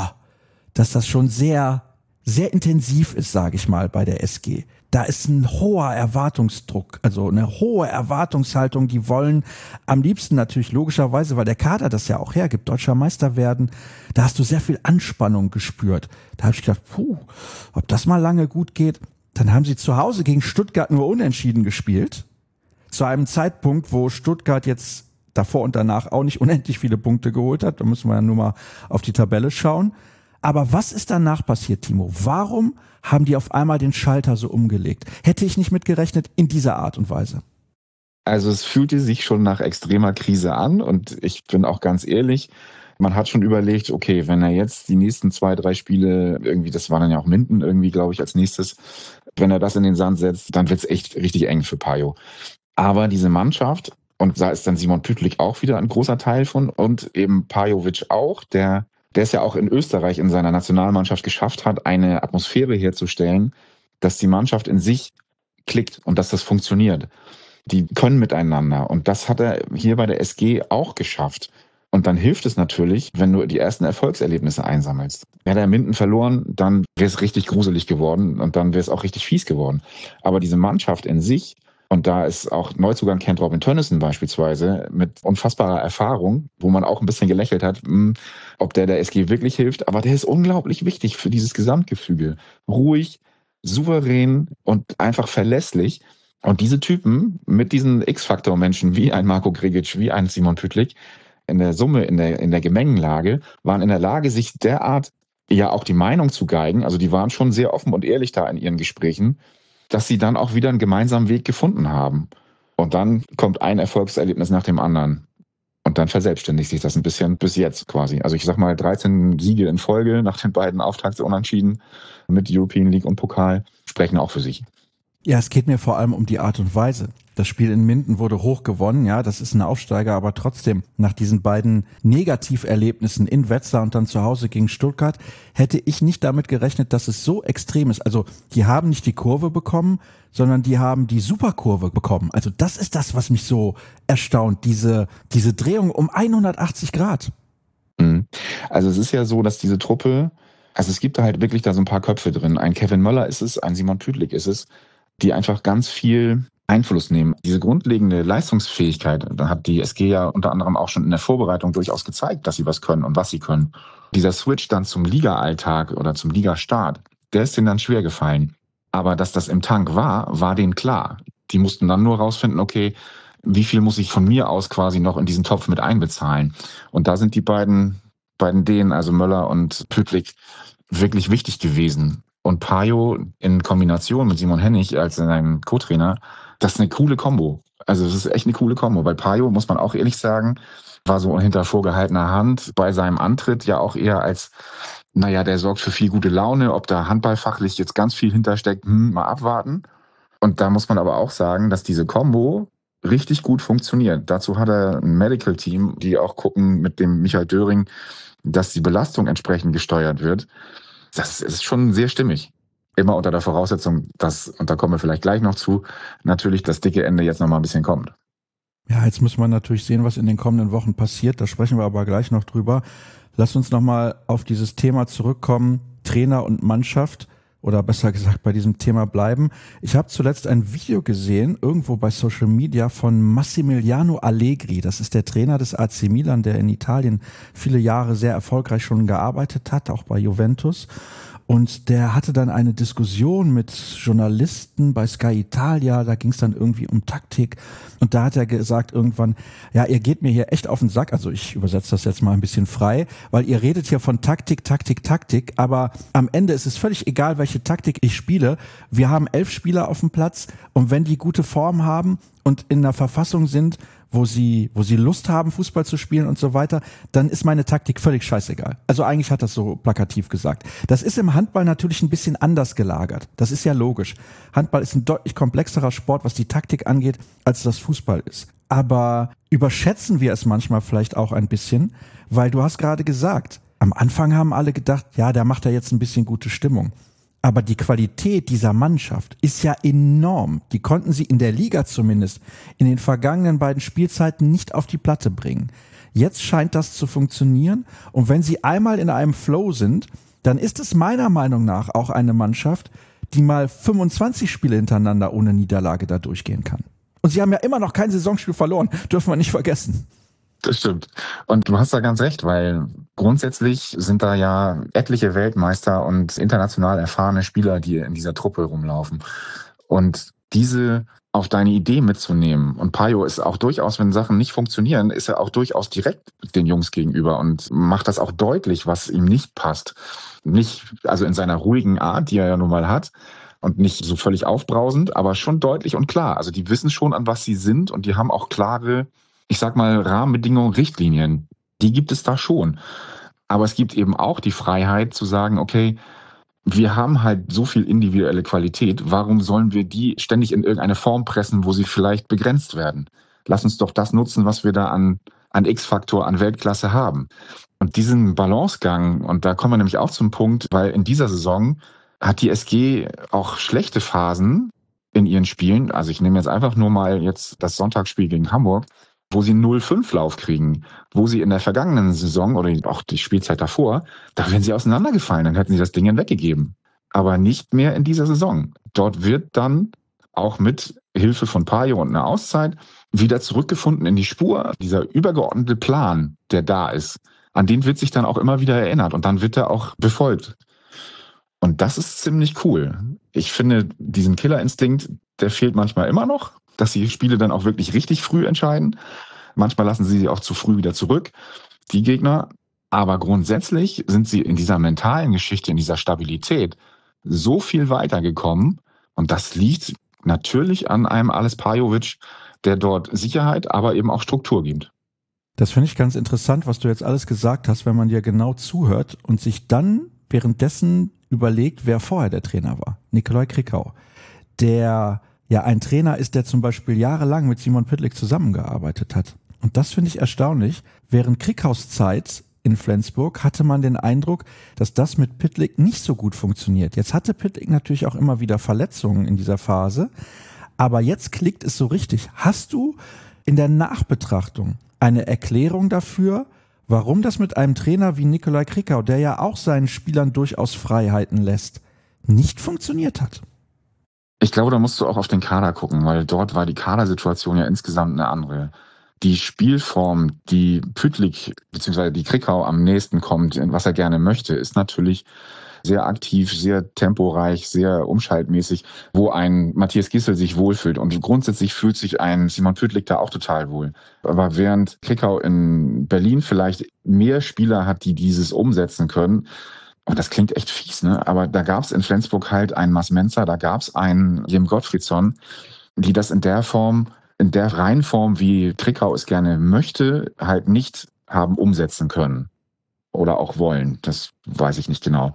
dass das schon sehr, sehr intensiv ist, sage ich mal, bei der SG. Da ist ein hoher Erwartungsdruck, also eine hohe Erwartungshaltung. Die wollen am liebsten natürlich logischerweise, weil der Kader das ja auch hergibt, deutscher Meister werden. Da hast du sehr viel Anspannung gespürt. Da habe ich gedacht, ob das mal lange gut geht. Dann haben sie zu Hause gegen Stuttgart nur unentschieden gespielt. Zu einem Zeitpunkt, wo Stuttgart jetzt davor und danach auch nicht unendlich viele Punkte geholt hat. Da müssen wir ja nur mal auf die Tabelle schauen. Aber was ist danach passiert, Timo? Warum haben die auf einmal den Schalter so umgelegt? Hätte ich nicht mitgerechnet in dieser Art und Weise. Also es fühlte sich schon nach extremer Krise an und ich bin auch ganz ehrlich, man hat schon überlegt, okay, wenn er jetzt die nächsten 2, 3 Spiele irgendwie, das war dann ja auch Minden irgendwie, glaube ich, als nächstes, wenn er das in den Sand setzt, dann wird es echt richtig eng für Pajo. Aber diese Mannschaft, und da ist dann Simon Püttlik auch wieder ein großer Teil von und eben Pajovic auch, der es ja auch in Österreich in seiner Nationalmannschaft geschafft hat, eine Atmosphäre herzustellen, dass die Mannschaft in sich klickt und dass das funktioniert. Die können miteinander. Und das hat er hier bei der SG auch geschafft. Und dann hilft es natürlich, wenn du die ersten Erfolgserlebnisse einsammelst. Wäre der Minden verloren, dann wäre es richtig gruselig geworden und dann wäre es auch richtig fies geworden. Aber diese Mannschaft in sich, und da ist auch Neuzugang Kent Robin Tönnissen beispielsweise mit unfassbarer Erfahrung, wo man auch ein bisschen gelächelt hat, ob der SG wirklich hilft. Aber der ist unglaublich wichtig für dieses Gesamtgefüge. Ruhig, souverän und einfach verlässlich. Und diese Typen mit diesen X-Faktor-Menschen wie ein Marco Grigic, wie ein Simon Püttlik, in der Summe, in der Gemengenlage, waren in der Lage, sich derart ja auch die Meinung zu geigen. Also die waren schon sehr offen und ehrlich da in ihren Gesprächen, dass sie dann auch wieder einen gemeinsamen Weg gefunden haben. Und dann kommt ein Erfolgserlebnis nach dem anderen. Und dann verselbstständigt sich das ein bisschen bis jetzt quasi. Also ich sag mal 13 Siege in Folge nach den beiden Auftaktsunentschieden mit European League und Pokal sprechen auch für sich. Ja, es geht mir vor allem um die Art und Weise. Das Spiel in Minden wurde hoch gewonnen, ja, das ist ein Aufsteiger, aber trotzdem, nach diesen beiden Negativerlebnissen in Wetzlar und dann zu Hause gegen Stuttgart, hätte ich nicht damit gerechnet, dass es so extrem ist. Also, die haben nicht die Kurve bekommen, sondern die haben die Superkurve bekommen. Also, das ist das, was mich so erstaunt, diese Drehung um 180 Grad. Also, es ist ja so, dass diese Truppe, also es gibt da halt wirklich da so ein paar Köpfe drin. Ein Kevin Möller ist es, ein Simon Püttlik ist es, die einfach ganz viel Einfluss nehmen. Diese grundlegende Leistungsfähigkeit, da hat die SG ja unter anderem auch schon in der Vorbereitung durchaus gezeigt, dass sie was können und was sie können. Dieser Switch dann zum Liga-Alltag oder zum Ligastart, der ist denen dann schwer gefallen. Aber dass das im Tank war denen klar. Die mussten dann nur rausfinden, okay, wie viel muss ich von mir aus quasi noch in diesen Topf mit einbezahlen? Und da sind die beiden Dänen, also Möller und Püttlik, wirklich wichtig gewesen. Und Pajo in Kombination mit Simon Hennig als sein Co-Trainer, das ist eine coole Kombo. Also das ist echt eine coole Kombo. Weil Pajo, muss man auch ehrlich sagen, war so hinter vorgehaltener Hand bei seinem Antritt ja auch eher als, naja, der sorgt für viel gute Laune. Ob da handballfachlich jetzt ganz viel hintersteckt, mal abwarten. Und da muss man aber auch sagen, dass diese Kombo richtig gut funktioniert. Dazu hat er ein Medical-Team, die auch gucken mit dem Michael Döring, dass die Belastung entsprechend gesteuert wird. Das ist schon sehr stimmig. Immer unter der Voraussetzung, dass, und da kommen wir vielleicht gleich noch zu, natürlich das dicke Ende jetzt noch mal ein bisschen kommt. Ja, jetzt muss man natürlich sehen, was in den kommenden Wochen passiert. Da sprechen wir aber gleich noch drüber. Lass uns noch mal auf dieses Thema zurückkommen. Trainer und Mannschaft. Oder besser gesagt bei diesem Thema bleiben. Ich habe zuletzt ein Video gesehen, irgendwo bei Social Media, von Massimiliano Allegri. Das ist der Trainer des AC Milan, der in Italien viele Jahre sehr erfolgreich schon gearbeitet hat, auch bei Juventus. Und der hatte dann eine Diskussion mit Journalisten bei Sky Italia, da ging es dann irgendwie um Taktik. Und da hat er gesagt irgendwann, ja, ihr geht mir hier echt auf den Sack, also ich übersetze das jetzt mal ein bisschen frei, weil ihr redet hier von Taktik, aber am Ende ist es völlig egal, welche Taktik ich spiele. Wir haben 11 Spieler auf dem Platz und wenn die gute Form haben und in einer Verfassung sind, wo sie Lust haben, Fußball zu spielen und so weiter, dann ist meine Taktik völlig scheißegal. Also eigentlich hat das so plakativ gesagt. Das ist im Handball natürlich ein bisschen anders gelagert. Das ist ja logisch. Handball ist ein deutlich komplexerer Sport, was die Taktik angeht, als das Fußball ist. Aber überschätzen wir es manchmal vielleicht auch ein bisschen, weil du hast gerade gesagt, am Anfang haben alle gedacht, ja, der macht da jetzt ein bisschen gute Stimmung. Aber die Qualität dieser Mannschaft ist ja enorm. Die konnten sie in der Liga zumindest in den vergangenen beiden Spielzeiten nicht auf die Platte bringen. Jetzt scheint das zu funktionieren. Und wenn sie einmal in einem Flow sind, dann ist es meiner Meinung nach auch eine Mannschaft, die mal 25 Spiele hintereinander ohne Niederlage da durchgehen kann. Und sie haben ja immer noch kein Saisonspiel verloren, dürfen wir nicht vergessen. Das stimmt. Und du hast da ganz recht, weil grundsätzlich sind da ja etliche Weltmeister und international erfahrene Spieler, die in dieser Truppe rumlaufen. Und diese auf deine Idee mitzunehmen. Und Pajo ist auch durchaus, wenn Sachen nicht funktionieren, ist er auch durchaus direkt den Jungs gegenüber und macht das auch deutlich, was ihm nicht passt. Nicht, also in seiner ruhigen Art, die er ja nun mal hat, und nicht so völlig aufbrausend, aber schon deutlich und klar. Also die wissen schon, an was sie sind und die haben auch klare, ich sag mal, Rahmenbedingungen, Richtlinien. Die gibt es da schon. Aber es gibt eben auch die Freiheit zu sagen, okay, wir haben halt so viel individuelle Qualität, warum sollen wir die ständig in irgendeine Form pressen, wo sie vielleicht begrenzt werden? Lass uns doch das nutzen, was wir da an X-Faktor, an Weltklasse haben. Und diesen Balancegang, und da kommen wir nämlich auch zum Punkt, weil in dieser Saison hat die SG auch schlechte Phasen in ihren Spielen. Also ich nehme jetzt einfach nur mal jetzt das Sonntagsspiel gegen Hamburg, wo sie 0-5 Lauf kriegen, wo sie in der vergangenen Saison oder auch die Spielzeit davor, da wären sie auseinandergefallen, dann hätten sie das Ding hinweggegeben. Aber nicht mehr in dieser Saison. Dort wird dann auch mit Hilfe von Pajo und einer Auszeit wieder zurückgefunden in die Spur. Dieser übergeordnete Plan, der da ist, an den wird sich dann auch immer wieder erinnert und dann wird er auch befolgt. Und das ist ziemlich cool. Ich finde, diesen Killerinstinkt, der fehlt manchmal immer noch, dass die Spiele dann auch wirklich richtig früh entscheiden. Manchmal lassen sie sich auch zu früh wieder zurück, die Gegner. Aber grundsätzlich sind sie in dieser mentalen Geschichte, in dieser Stabilität so viel weitergekommen. Und das liegt natürlich an einem Ales Pajovic, der dort Sicherheit, aber eben auch Struktur gibt. Das finde ich ganz interessant, was du jetzt alles gesagt hast, wenn man dir genau zuhört und sich dann währenddessen überlegt, wer vorher der Trainer war. Nikolai Krickau, der ja ein Trainer ist, der zum Beispiel jahrelang mit Simon Pytlik zusammengearbeitet hat. Und das finde ich erstaunlich. Während Krickaus Zeit in Flensburg hatte man den Eindruck, dass das mit Pytlik nicht so gut funktioniert. Jetzt hatte Pytlik natürlich auch immer wieder Verletzungen in dieser Phase, aber jetzt klickt es so richtig. Hast du in der Nachbetrachtung eine Erklärung dafür, warum das mit einem Trainer wie Nikolai Krickau, der ja auch seinen Spielern durchaus Freiheiten lässt, nicht funktioniert hat? Ich glaube, da musst du auch auf den Kader gucken, weil dort war die Kadersituation ja insgesamt eine andere. Die Spielform, die Pytlik bzw. die Krickau am nächsten kommt, was er gerne möchte, ist natürlich sehr aktiv, sehr temporeich, sehr umschaltmäßig, wo ein Matthias Gisel sich wohlfühlt. Und grundsätzlich fühlt sich ein Simon Pytlik da auch total wohl. Aber während Krickau in Berlin vielleicht mehr Spieler hat, die dieses umsetzen können, und das klingt echt fies, ne? Aber da gab es in Flensburg halt einen Mas Mensah, da gab es einen Jim Gottfriedson, die das in der Form, in der Reihenform, wie Krickau es gerne möchte, halt nicht haben umsetzen können. Oder auch wollen. Das weiß ich nicht genau.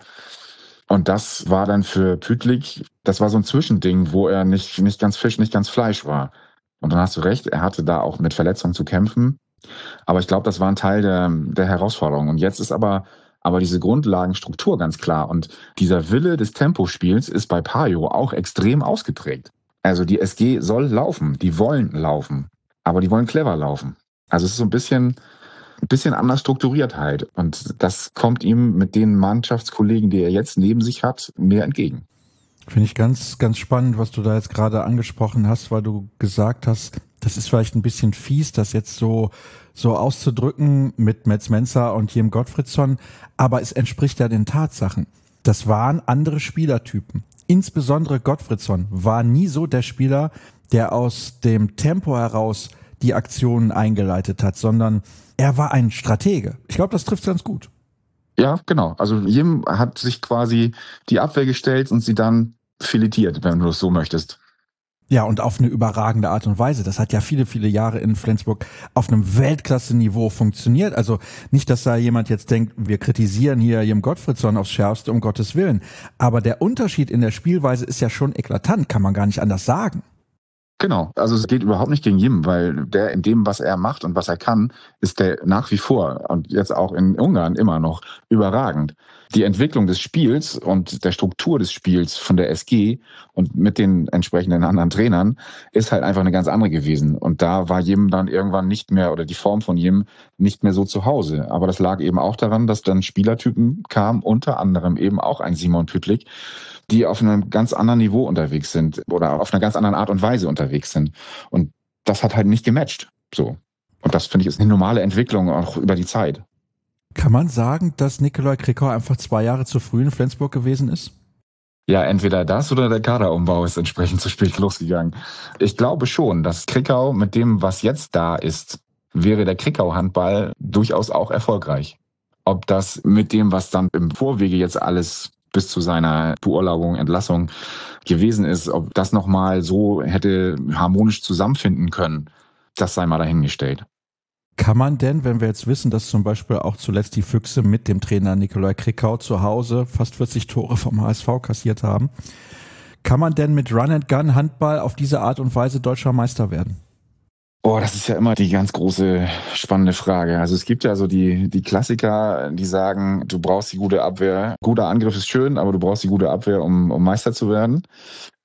Und das war dann für Pytlik, das war so ein Zwischending, wo er nicht ganz Fisch, nicht ganz Fleisch war. Und dann hast du recht, er hatte da auch mit Verletzungen zu kämpfen. Aber ich glaube, das war ein Teil der Herausforderung. Und jetzt ist aber diese Grundlagenstruktur ganz klar. Und dieser Wille des Tempospiels ist bei Pajo auch extrem ausgeprägt. Also die SG soll laufen, die wollen laufen, aber die wollen clever laufen. Also es ist so ein bisschen anders strukturiert halt. Und das kommt ihm mit den Mannschaftskollegen, die er jetzt neben sich hat, mehr entgegen. Finde ich ganz, ganz spannend, was du da jetzt gerade angesprochen hast, weil du gesagt hast, das ist vielleicht ein bisschen fies, das jetzt so auszudrücken mit Mas Mensah und Jim Gottfriedson, aber es entspricht ja den Tatsachen. Das waren andere Spielertypen. Insbesondere Gottfriedson war nie so der Spieler, der aus dem Tempo heraus die Aktionen eingeleitet hat, sondern er war ein Stratege. Ich glaube, das trifft ganz gut. Ja, genau. Also Jim hat sich quasi die Abwehr gestellt und sie dann filetiert, wenn du es so möchtest. Ja, und auf eine überragende Art und Weise. Das hat ja viele, viele Jahre in Flensburg auf einem Weltklasse-Niveau funktioniert. Also nicht, dass da jemand jetzt denkt, wir kritisieren hier Jim Gottfriedson aufs Schärfste, um Gottes Willen. Aber der Unterschied in der Spielweise ist ja schon eklatant, kann man gar nicht anders sagen. Genau, also es geht überhaupt nicht gegen Jim, weil der in dem, was er macht und was er kann, ist der nach wie vor und jetzt auch in Ungarn immer noch überragend. Die Entwicklung des Spiels und der Struktur des Spiels von der SG und mit den entsprechenden anderen Trainern ist halt einfach eine ganz andere gewesen. Und da war Jim dann irgendwann nicht mehr, oder die Form von Jim nicht mehr so zu Hause. Aber das lag eben auch daran, dass dann Spielertypen kamen, unter anderem eben auch ein Simon Pytlik, die auf einem ganz anderen Niveau unterwegs sind oder auf einer ganz anderen Art und Weise unterwegs sind. Und das hat halt nicht gematcht. So. Und das, finde ich, ist eine normale Entwicklung auch über die Zeit. Kann man sagen, dass Nikolai Krickau einfach 2 Jahre zu früh in Flensburg gewesen ist? Ja, entweder das oder der Kaderumbau ist entsprechend zu spät losgegangen. Ich glaube schon, dass Krickau mit dem, was jetzt da ist, wäre der Krickau-Handball durchaus auch erfolgreich. Ob das mit dem, was dann im Vorwege jetzt alles bis zu seiner Beurlaubung, Entlassung gewesen ist, ob das nochmal so hätte harmonisch zusammenfinden können, das sei mal dahingestellt. Kann man denn, wenn wir jetzt wissen, dass zum Beispiel auch zuletzt die Füchse mit dem Trainer Nikolai Krickau zu Hause fast 40 Tore vom HSV kassiert haben, kann man denn mit Run-and-Gun-Handball auf diese Art und Weise deutscher Meister werden? Oh, das ist ja immer die ganz große, spannende Frage. Also es gibt ja so die Klassiker, die sagen, du brauchst die gute Abwehr. Guter Angriff ist schön, aber du brauchst die gute Abwehr, um Meister zu werden.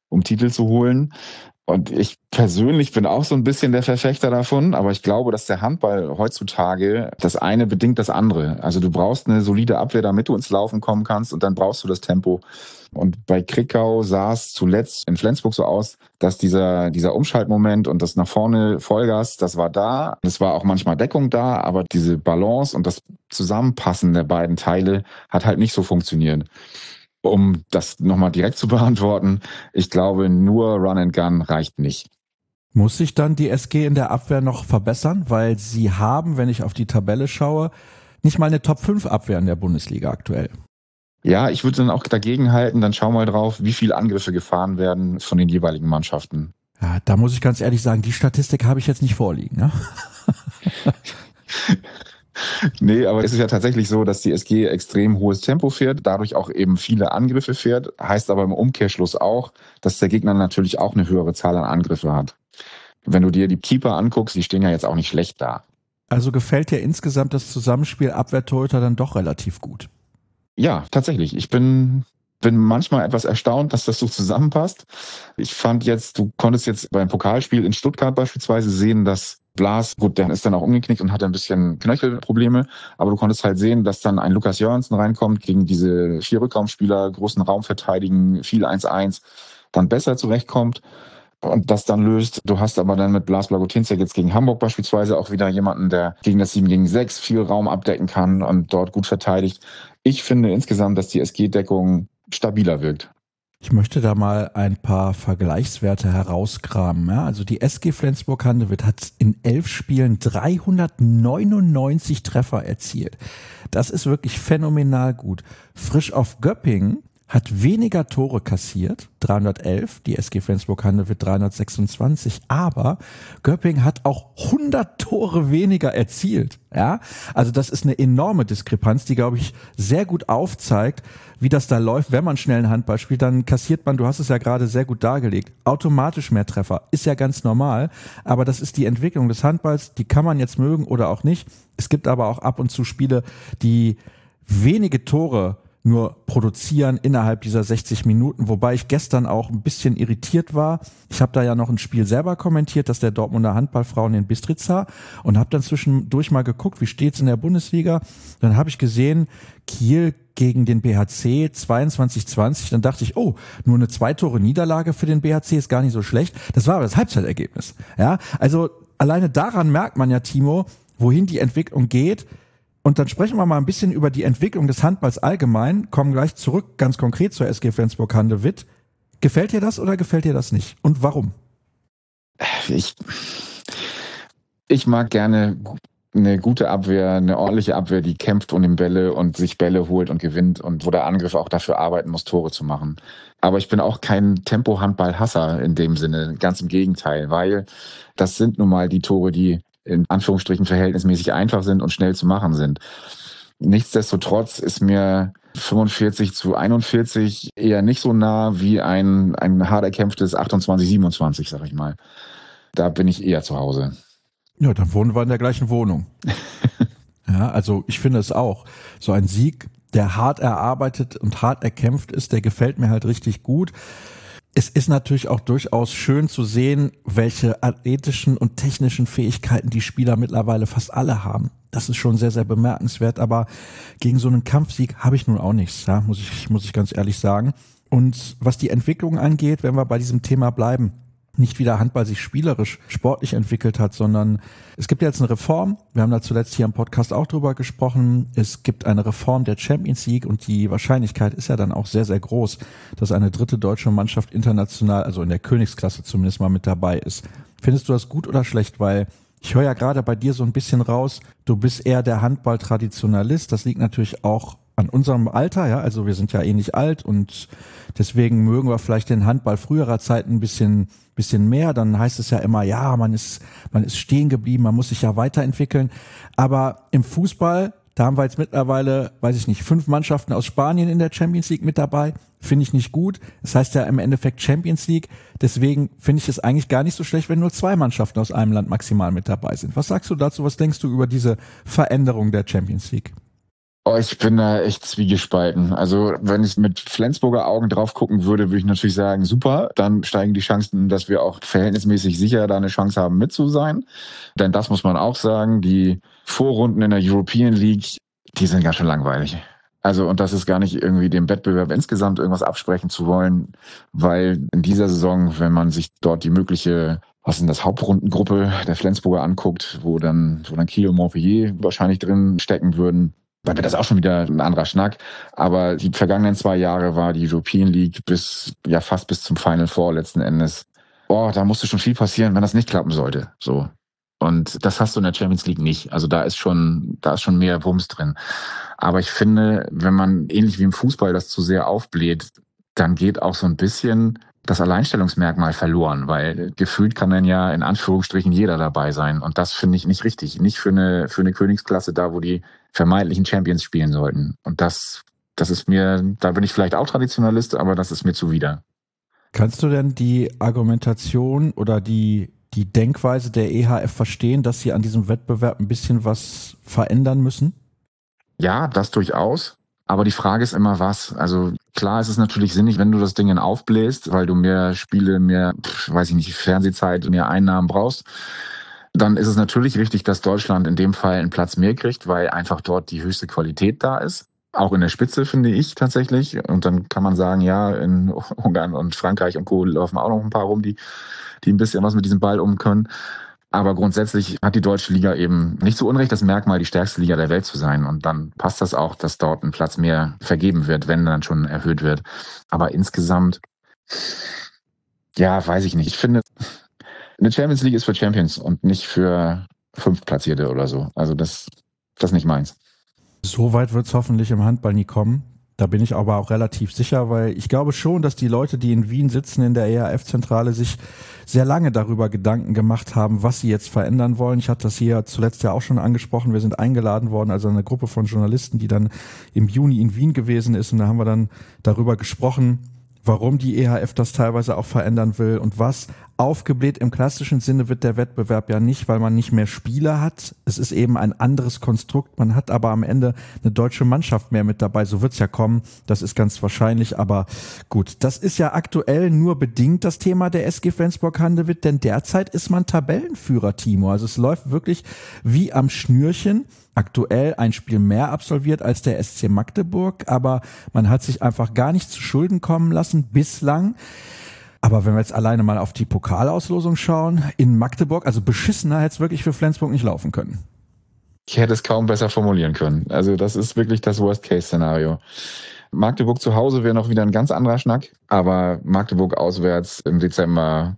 um Titel zu holen. Und ich persönlich bin auch so ein bisschen der Verfechter davon, aber ich glaube, dass der Handball heutzutage das eine bedingt das andere. Also du brauchst eine solide Abwehr, damit du ins Laufen kommen kannst, und dann brauchst du das Tempo. Und bei Krikau sah es zuletzt in Flensburg so aus, dass dieser Umschaltmoment und das nach vorne Vollgas, das war da. Es war auch manchmal Deckung da, aber diese Balance und das Zusammenpassen der beiden Teile hat halt nicht so funktioniert. Um das nochmal direkt zu beantworten, ich glaube, nur Run and Gun reicht nicht. Muss sich dann die SG in der Abwehr noch verbessern? Weil sie haben, wenn ich auf die Tabelle schaue, nicht mal eine Top-5-Abwehr in der Bundesliga aktuell. Ja, ich würde dann auch dagegen halten, dann schau mal drauf, wie viele Angriffe gefahren werden von den jeweiligen Mannschaften. Ja, da muss ich ganz ehrlich sagen, die Statistik habe ich jetzt nicht vorliegen. Ne? Nee, aber es ist ja tatsächlich so, dass die SG extrem hohes Tempo fährt, dadurch auch eben viele Angriffe fährt, heißt aber im Umkehrschluss auch, dass der Gegner natürlich auch eine höhere Zahl an Angriffen hat. Wenn du dir die Keeper anguckst, die stehen ja jetzt auch nicht schlecht da. Also gefällt dir insgesamt das Zusammenspiel Abwehr-Torhüter dann doch relativ gut? Ja, tatsächlich. Ich bin manchmal etwas erstaunt, dass das so zusammenpasst. Ich fand jetzt, du konntest jetzt beim Pokalspiel in Stuttgart beispielsweise sehen, dass Blas, gut, der ist dann auch umgeknickt und hatte ein bisschen Knöchelprobleme, aber du konntest halt sehen, dass dann ein Lukas Jörgensen reinkommt, gegen diese 4 Rückraumspieler, großen Raum verteidigen, viel 1-1, dann besser zurechtkommt und das dann löst. Du hast aber dann mit Blas Blagotinzek jetzt gegen Hamburg beispielsweise auch wieder jemanden, der gegen das 7-gegen-6 viel Raum abdecken kann und dort gut verteidigt. Ich finde insgesamt, dass die SG-Deckung stabiler wirkt. Ich möchte da mal ein paar Vergleichswerte herauskramen. Ja, also die SG Flensburg-Handewitt hat in 11 Spielen 399 Treffer erzielt. Das ist wirklich phänomenal gut. Frisch auf Göppingen hat weniger Tore kassiert, 311, die SG Flensburg-Handewitt 326, aber Göppingen hat auch 100 Tore weniger erzielt. Ja, also das ist eine enorme Diskrepanz, die, glaube ich, sehr gut aufzeigt, wie das da läuft. Wenn man schnell einen Handball spielt, dann kassiert man, du hast es ja gerade sehr gut dargelegt, automatisch mehr Treffer. Ist ja ganz normal, aber das ist die Entwicklung des Handballs, die kann man jetzt mögen oder auch nicht. Es gibt aber auch ab und zu Spiele, die wenige Tore nur produzieren innerhalb dieser 60 Minuten, wobei ich gestern auch ein bisschen irritiert war. Ich habe da ja noch ein Spiel selber kommentiert, das der Dortmunder Handballfrauen in Bistrica, und habe dann zwischendurch mal geguckt, wie steht's in der Bundesliga. Dann habe ich gesehen, Kiel gegen den BHC 22-20. Dann dachte ich, oh, nur eine 2-Tore-Niederlage für den BHC ist gar nicht so schlecht. Das war aber das Halbzeitergebnis. Ja, also alleine daran merkt man ja, Timo, wohin die Entwicklung geht. Und dann sprechen wir mal ein bisschen über die Entwicklung des Handballs allgemein, kommen gleich zurück ganz konkret zur SG Flensburg-Handewitt. Gefällt dir das oder gefällt dir das nicht? Und warum? Ich mag gerne eine gute Abwehr, eine ordentliche Abwehr, die kämpft um den Bälle und sich Bälle holt und gewinnt und wo der Angriff auch dafür arbeiten muss, Tore zu machen. Aber ich bin auch kein Tempo-Handball-Hasser in dem Sinne, ganz im Gegenteil, weil das sind nun mal die Tore, die in Anführungsstrichen verhältnismäßig einfach sind und schnell zu machen sind. Nichtsdestotrotz ist mir 45-41 eher nicht so nah wie ein hart erkämpftes 28-27, sag ich mal. Da bin ich eher zu Hause. Ja, dann wohnen wir in der gleichen Wohnung. Ja, also ich finde es auch. So ein Sieg, der hart erarbeitet und hart erkämpft ist, der gefällt mir halt richtig gut. Es ist natürlich auch durchaus schön zu sehen, welche athletischen und technischen Fähigkeiten die Spieler mittlerweile fast alle haben. Das ist schon sehr, sehr bemerkenswert, aber gegen so einen Kampfsieg habe ich nun auch nichts, ja, muss ich ganz ehrlich sagen. Und was die Entwicklung angeht, wenn wir bei diesem Thema bleiben, nicht wie der Handball sich spielerisch, sportlich entwickelt hat, sondern es gibt jetzt eine Reform. Wir haben da zuletzt hier im Podcast auch drüber gesprochen. Es gibt eine Reform der Champions League und die Wahrscheinlichkeit ist ja dann auch sehr, sehr groß, dass eine dritte deutsche Mannschaft international, also in der Königsklasse zumindest mal mit dabei ist. Findest du das gut oder schlecht? Weil ich höre ja gerade bei dir so ein bisschen raus, du bist eher der Handball-Traditionalist. Das liegt natürlich auch an unserem Alter, ja, also wir sind ja eh nicht alt und deswegen mögen wir vielleicht den Handball früherer Zeiten ein bisschen mehr. Dann heißt es ja immer, ja, man ist stehen geblieben, man muss sich ja weiterentwickeln. Aber im Fußball, da haben wir jetzt mittlerweile, 5 Mannschaften aus Spanien in der Champions League mit dabei. Finde ich nicht gut. Das heißt ja im Endeffekt Champions League. Deswegen finde ich es eigentlich gar nicht so schlecht, wenn nur 2 Mannschaften aus einem Land maximal mit dabei sind. Was sagst du dazu? Was denkst du über diese Veränderung der Champions League? Oh, ich bin da echt zwiegespalten. Also wenn ich mit Flensburger Augen drauf gucken würde, würde ich natürlich sagen, super, dann steigen die Chancen, dass wir auch verhältnismäßig sicher da eine Chance haben, mit zu sein. Denn das muss man auch sagen, die Vorrunden in der European League, die sind ganz schön langweilig. Also, und das ist gar nicht irgendwie dem Wettbewerb insgesamt irgendwas absprechen zu wollen, weil in dieser Saison, wenn man sich dort die mögliche, was ist denn das, Hauptrundengruppe der Flensburger anguckt, wo dann Kiel und Montpellier wahrscheinlich drin stecken würden, dann wird das auch schon wieder ein anderer Schnack. Aber die vergangenen 2 Jahre war die European League fast bis zum Final Four letzten Endes. Da musste schon viel passieren, wenn das nicht klappen sollte. So. Und das hast du in der Champions League nicht. Also da ist schon mehr Wumms drin. Aber ich finde, wenn man ähnlich wie im Fußball das zu sehr aufbläht, dann geht auch so ein bisschen das Alleinstellungsmerkmal verloren, weil gefühlt kann dann ja in Anführungsstrichen jeder dabei sein. Und das finde ich nicht richtig. Nicht für eine Königsklasse da, wo die vermeintlichen Champions spielen sollten. Und das ist mir, da bin ich vielleicht auch Traditionalist, aber das ist mir zuwider. Kannst du denn die Argumentation oder die Denkweise der EHF verstehen, dass sie an diesem Wettbewerb ein bisschen was verändern müssen? Ja, das durchaus. Aber die Frage ist immer was. Also klar ist es natürlich sinnig, wenn du das Ding aufbläst, weil du mehr Spiele, mehr, Fernsehzeit, mehr Einnahmen brauchst. Dann ist es natürlich richtig, dass Deutschland in dem Fall einen Platz mehr kriegt, weil einfach dort die höchste Qualität da ist. Auch in der Spitze, finde ich tatsächlich. Und dann kann man sagen, ja, in Ungarn und Frankreich und Co. laufen auch noch ein paar rum, die ein bisschen was mit diesem Ball können. Aber grundsätzlich hat die deutsche Liga eben nicht zu Unrecht das Merkmal, die stärkste Liga der Welt zu sein. Und dann passt das auch, dass dort ein Platz mehr vergeben wird, wenn dann schon erhöht wird. Aber insgesamt, ja, weiß ich nicht. Ich finde, eine Champions League ist für Champions und nicht für 5 Platzierte oder so. Also das ist nicht meins. So weit wird es hoffentlich im Handball nie kommen. Da bin ich aber auch relativ sicher, weil ich glaube schon, dass die Leute, die in Wien sitzen in der EHF-Zentrale, sich sehr lange darüber Gedanken gemacht haben, was sie jetzt verändern wollen. Ich hatte das hier zuletzt ja auch schon angesprochen. Wir sind eingeladen worden, also eine Gruppe von Journalisten, die dann im Juni in Wien gewesen ist. Und da haben wir dann darüber gesprochen, warum die EHF das teilweise auch verändern will und was. Aufgebläht im klassischen Sinne wird der Wettbewerb ja nicht, weil man nicht mehr Spieler hat. Es ist eben ein anderes Konstrukt. Man hat aber am Ende eine deutsche Mannschaft mehr mit dabei. So wird's ja kommen. Das ist ganz wahrscheinlich. Aber gut, das ist ja aktuell nur bedingt das Thema der SG Flensburg-Handewitt, denn derzeit ist man Tabellenführer, Timo. Also es läuft wirklich wie am Schnürchen. Aktuell ein Spiel mehr absolviert als der SC Magdeburg, aber man hat sich einfach gar nicht zu Schulden kommen lassen bislang. Aber wenn wir jetzt alleine mal auf die Pokalauslosung schauen, in Magdeburg, also beschissener hätte es wirklich für Flensburg nicht laufen können. Ich hätte es kaum besser formulieren können. Also das ist wirklich das Worst-Case-Szenario. Magdeburg zu Hause wäre noch wieder ein ganz anderer Schnack, aber Magdeburg auswärts im Dezember,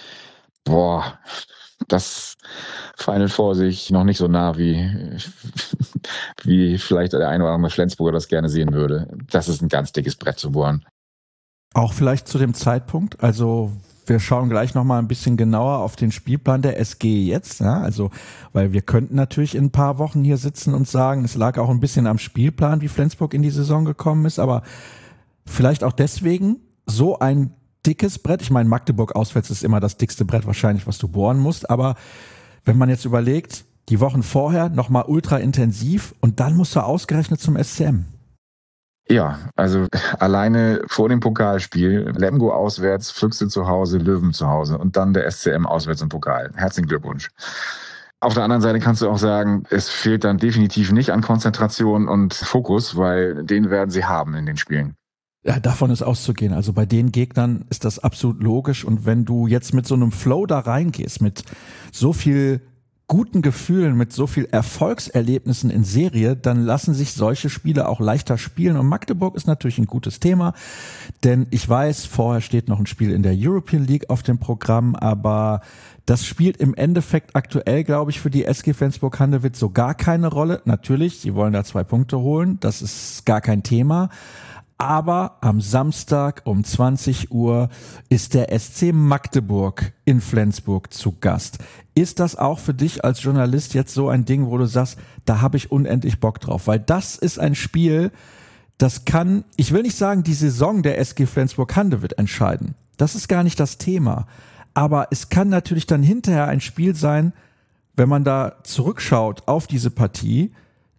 das Final Four sich noch nicht so nah wie vielleicht der eine oder andere Flensburger das gerne sehen würde. Das ist ein ganz dickes Brett zu bohren. Auch vielleicht zu dem Zeitpunkt, also wir schauen gleich nochmal ein bisschen genauer auf den Spielplan der SG jetzt, ja, also weil wir könnten natürlich in ein paar Wochen hier sitzen und sagen, es lag auch ein bisschen am Spielplan, wie Flensburg in die Saison gekommen ist, aber vielleicht auch deswegen so ein dickes Brett. Ich meine, Magdeburg auswärts ist immer das dickste Brett wahrscheinlich, was du bohren musst, aber wenn man jetzt überlegt, die Wochen vorher nochmal ultra intensiv und dann musst du ausgerechnet zum SCM. Ja, also alleine vor dem Pokalspiel, Lemgo auswärts, Füchse zu Hause, Löwen zu Hause und dann der SCM auswärts im Pokal. Herzlichen Glückwunsch. Auf der anderen Seite kannst du auch sagen, es fehlt dann definitiv nicht an Konzentration und Fokus, weil den werden sie haben in den Spielen. Ja, davon ist auszugehen. Also bei den Gegnern ist das absolut logisch. Und wenn du jetzt mit so einem Flow da reingehst, mit so viel guten Gefühlen, mit so viel Erfolgserlebnissen in Serie, dann lassen sich solche Spiele auch leichter spielen. Und Magdeburg ist natürlich ein gutes Thema, denn ich weiß, vorher steht noch ein Spiel in der European League auf dem Programm, aber das spielt im Endeffekt aktuell, glaube ich, für die SG Flensburg-Handewitt so gar keine Rolle. Natürlich, sie wollen da 2 Punkte holen, das ist gar kein Thema. Aber am Samstag um 20 Uhr ist der SC Magdeburg in Flensburg zu Gast. Ist das auch für dich als Journalist jetzt so ein Ding, wo du sagst, da habe ich unendlich Bock drauf? Weil das ist ein Spiel, das kann, ich will nicht sagen, die Saison der SG Flensburg-Handewitt entscheiden. Das ist gar nicht das Thema. Aber es kann natürlich dann hinterher ein Spiel sein, wenn man da zurückschaut auf diese Partie,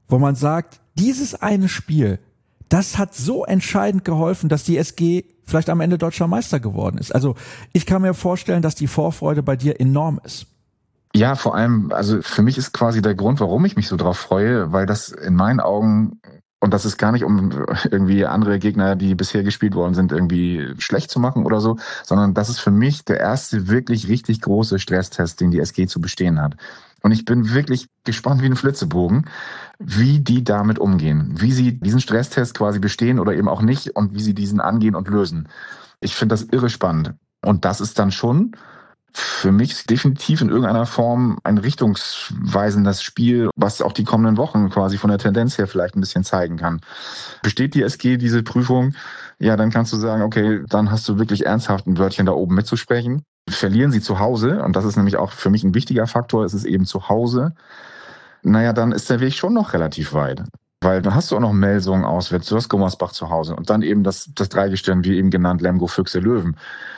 wo man sagt, dieses eine Spiel, das hat so entscheidend geholfen, dass die SG vielleicht am Ende deutscher Meister geworden ist. Also ich kann mir vorstellen, dass die Vorfreude bei dir enorm ist. Ja, vor allem, also für mich ist quasi der Grund, warum ich mich so drauf freue, weil das in meinen Augen, und das ist gar nicht, um irgendwie andere Gegner, die bisher gespielt worden sind, irgendwie schlecht zu machen oder so, sondern das ist für mich der erste wirklich richtig große Stresstest, den die SG zu bestehen hat. Und ich bin wirklich gespannt wie ein Flitzebogen, wie die damit umgehen, wie sie diesen Stresstest quasi bestehen oder eben auch nicht und wie sie diesen angehen und lösen. Ich finde das irre spannend. Und das ist dann schon für mich definitiv in irgendeiner Form ein richtungsweisendes Spiel, was auch die kommenden Wochen quasi von der Tendenz her vielleicht ein bisschen zeigen kann. Besteht die SG diese Prüfung, ja, dann kannst du sagen, okay, dann hast du wirklich ernsthaft ein Wörtchen da oben mitzusprechen. Verlieren sie zu Hause, und das ist nämlich auch für mich ein wichtiger Faktor, es ist eben zu Hause, naja, dann ist der Weg schon noch relativ weit. Weil dann hast du auch noch Melsungen auswärts, du hast Gummersbach zu Hause und dann eben das Dreigestirn, wie eben genannt, Lemgo, Füchse, Löwen.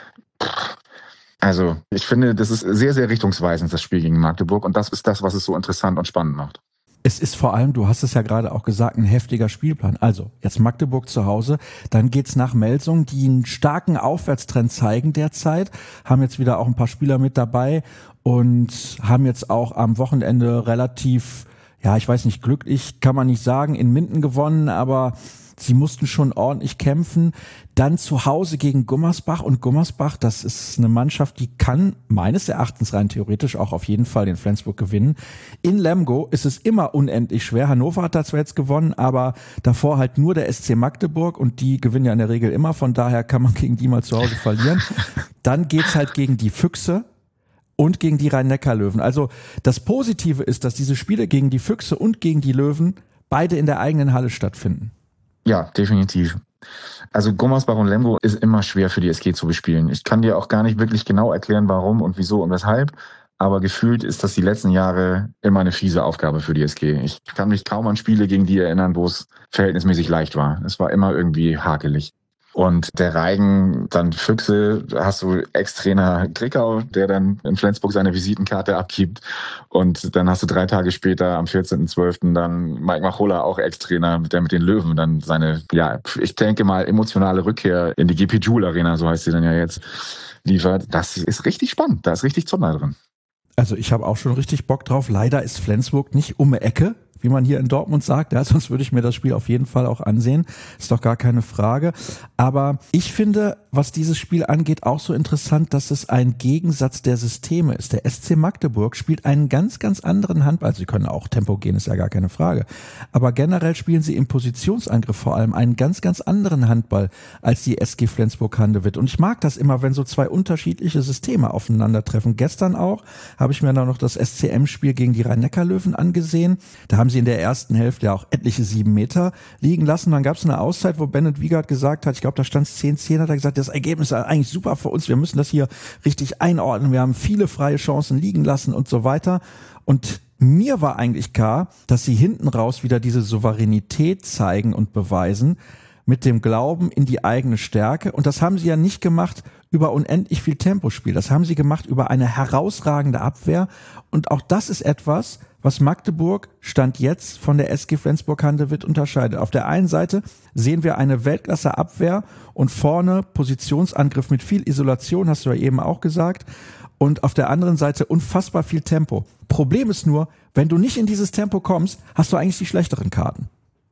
Also ich finde, das ist sehr, sehr richtungsweisend, das Spiel gegen Magdeburg, und das ist das, was es so interessant und spannend macht. Es ist vor allem, du hast es ja gerade auch gesagt, ein heftiger Spielplan. Also jetzt Magdeburg zu Hause, dann geht's nach Melsungen, die einen starken Aufwärtstrend zeigen derzeit, haben jetzt wieder auch ein paar Spieler mit dabei und haben jetzt auch am Wochenende relativ, ja, ich weiß nicht, glücklich kann man nicht sagen, in Minden gewonnen, aber sie mussten schon ordentlich kämpfen. Dann zu Hause gegen Gummersbach, und Gummersbach, das ist eine Mannschaft, die kann meines Erachtens rein theoretisch auch auf jeden Fall den Flensburg gewinnen. In Lemgo ist es immer unendlich schwer. Hannover hat da zwar jetzt gewonnen, aber davor halt nur der SC Magdeburg, und die gewinnen ja in der Regel immer, von daher kann man gegen die mal zu Hause verlieren. Dann geht's halt gegen die Füchse und gegen die Rhein-Neckar-Löwen. Also das Positive ist, dass diese Spiele gegen die Füchse und gegen die Löwen beide in der eigenen Halle stattfinden. Ja, definitiv. Also Gummersbach und Lemgo ist immer schwer für die SG zu bespielen. Ich kann dir auch gar nicht wirklich genau erklären, warum und wieso und weshalb, aber gefühlt ist das die letzten Jahre immer eine fiese Aufgabe für die SG. Ich kann mich kaum an Spiele gegen die erinnern, wo es verhältnismäßig leicht war. Es war immer irgendwie hakelig. Und der Reigen, dann Füchse, da hast du Ex-Trainer Krickau, der dann in Flensburg seine Visitenkarte abgibt. Und dann hast du 3 Tage später, am 14.12. dann Mike Machola, auch Ex-Trainer, der mit den Löwen dann seine, ja, ich denke mal, emotionale Rückkehr in die GP Joule Arena, so heißt sie dann ja jetzt, liefert. Das ist richtig spannend, da ist richtig Zunder drin. Also ich habe auch schon richtig Bock drauf. Leider ist Flensburg nicht um die Ecke, wie man hier in Dortmund sagt. Ja, sonst würde ich mir das Spiel auf jeden Fall auch ansehen. Ist doch gar keine Frage. Aber ich finde, was dieses Spiel angeht, auch so interessant, dass es ein Gegensatz der Systeme ist. Der SC Magdeburg spielt einen ganz, ganz anderen Handball. Also sie können auch Tempo gehen, ist ja gar keine Frage. Aber generell spielen sie im Positionsangriff vor allem einen ganz, ganz anderen Handball als die SG Flensburg-Handewitt. Und ich mag das immer, wenn so zwei unterschiedliche Systeme aufeinandertreffen. Gestern auch habe ich mir dann noch das SCM-Spiel gegen die Rhein-Neckar-Löwen angesehen. Da haben sie in der ersten Hälfte ja auch etliche 7 Meter liegen lassen. Dann gab es eine Auszeit, wo Bennett Wiegert gesagt hat, ich glaube, da stand es 10-10, hat er gesagt, das Ergebnis ist eigentlich super für uns. Wir müssen das hier richtig einordnen. Wir haben viele freie Chancen liegen lassen und so weiter. Und mir war eigentlich klar, dass sie hinten raus wieder diese Souveränität zeigen und beweisen mit dem Glauben in die eigene Stärke. Und das haben sie ja nicht gemacht über unendlich viel Tempospiel. Das haben sie gemacht über eine herausragende Abwehr. Und auch das ist etwas, was Magdeburg Stand jetzt von der SG Flensburg-Handewitt unterscheidet. Auf der einen Seite sehen wir eine Weltklasse-Abwehr und vorne Positionsangriff mit viel Isolation, hast du ja eben auch gesagt. Und auf der anderen Seite unfassbar viel Tempo. Problem ist nur, wenn du nicht in dieses Tempo kommst, hast du eigentlich die schlechteren Karten.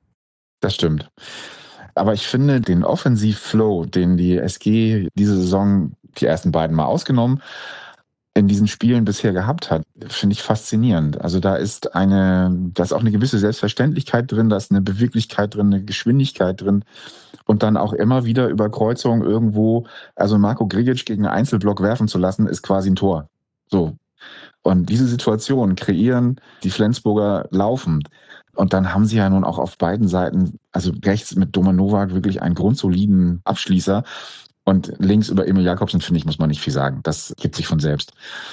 Das stimmt. Aber ich finde den Offensiv-Flow, den die SG diese Saison, die ersten beiden Mal ausgenommen, in diesen Spielen bisher gehabt hat, finde ich faszinierend. Also da ist auch eine gewisse Selbstverständlichkeit drin, da ist eine Beweglichkeit drin, eine Geschwindigkeit drin und dann auch immer wieder über Kreuzung irgendwo, also Marko Grigic gegen einen Einzelblock werfen zu lassen, ist quasi ein Tor. So. Und diese Situation kreieren die Flensburger laufend. Und dann haben sie ja nun auch auf beiden Seiten, also rechts mit Doman Novak wirklich einen grundsoliden Abschließer. Und links über Emil Jakobsen, finde ich, muss man nicht viel sagen. Das gibt sich von selbst.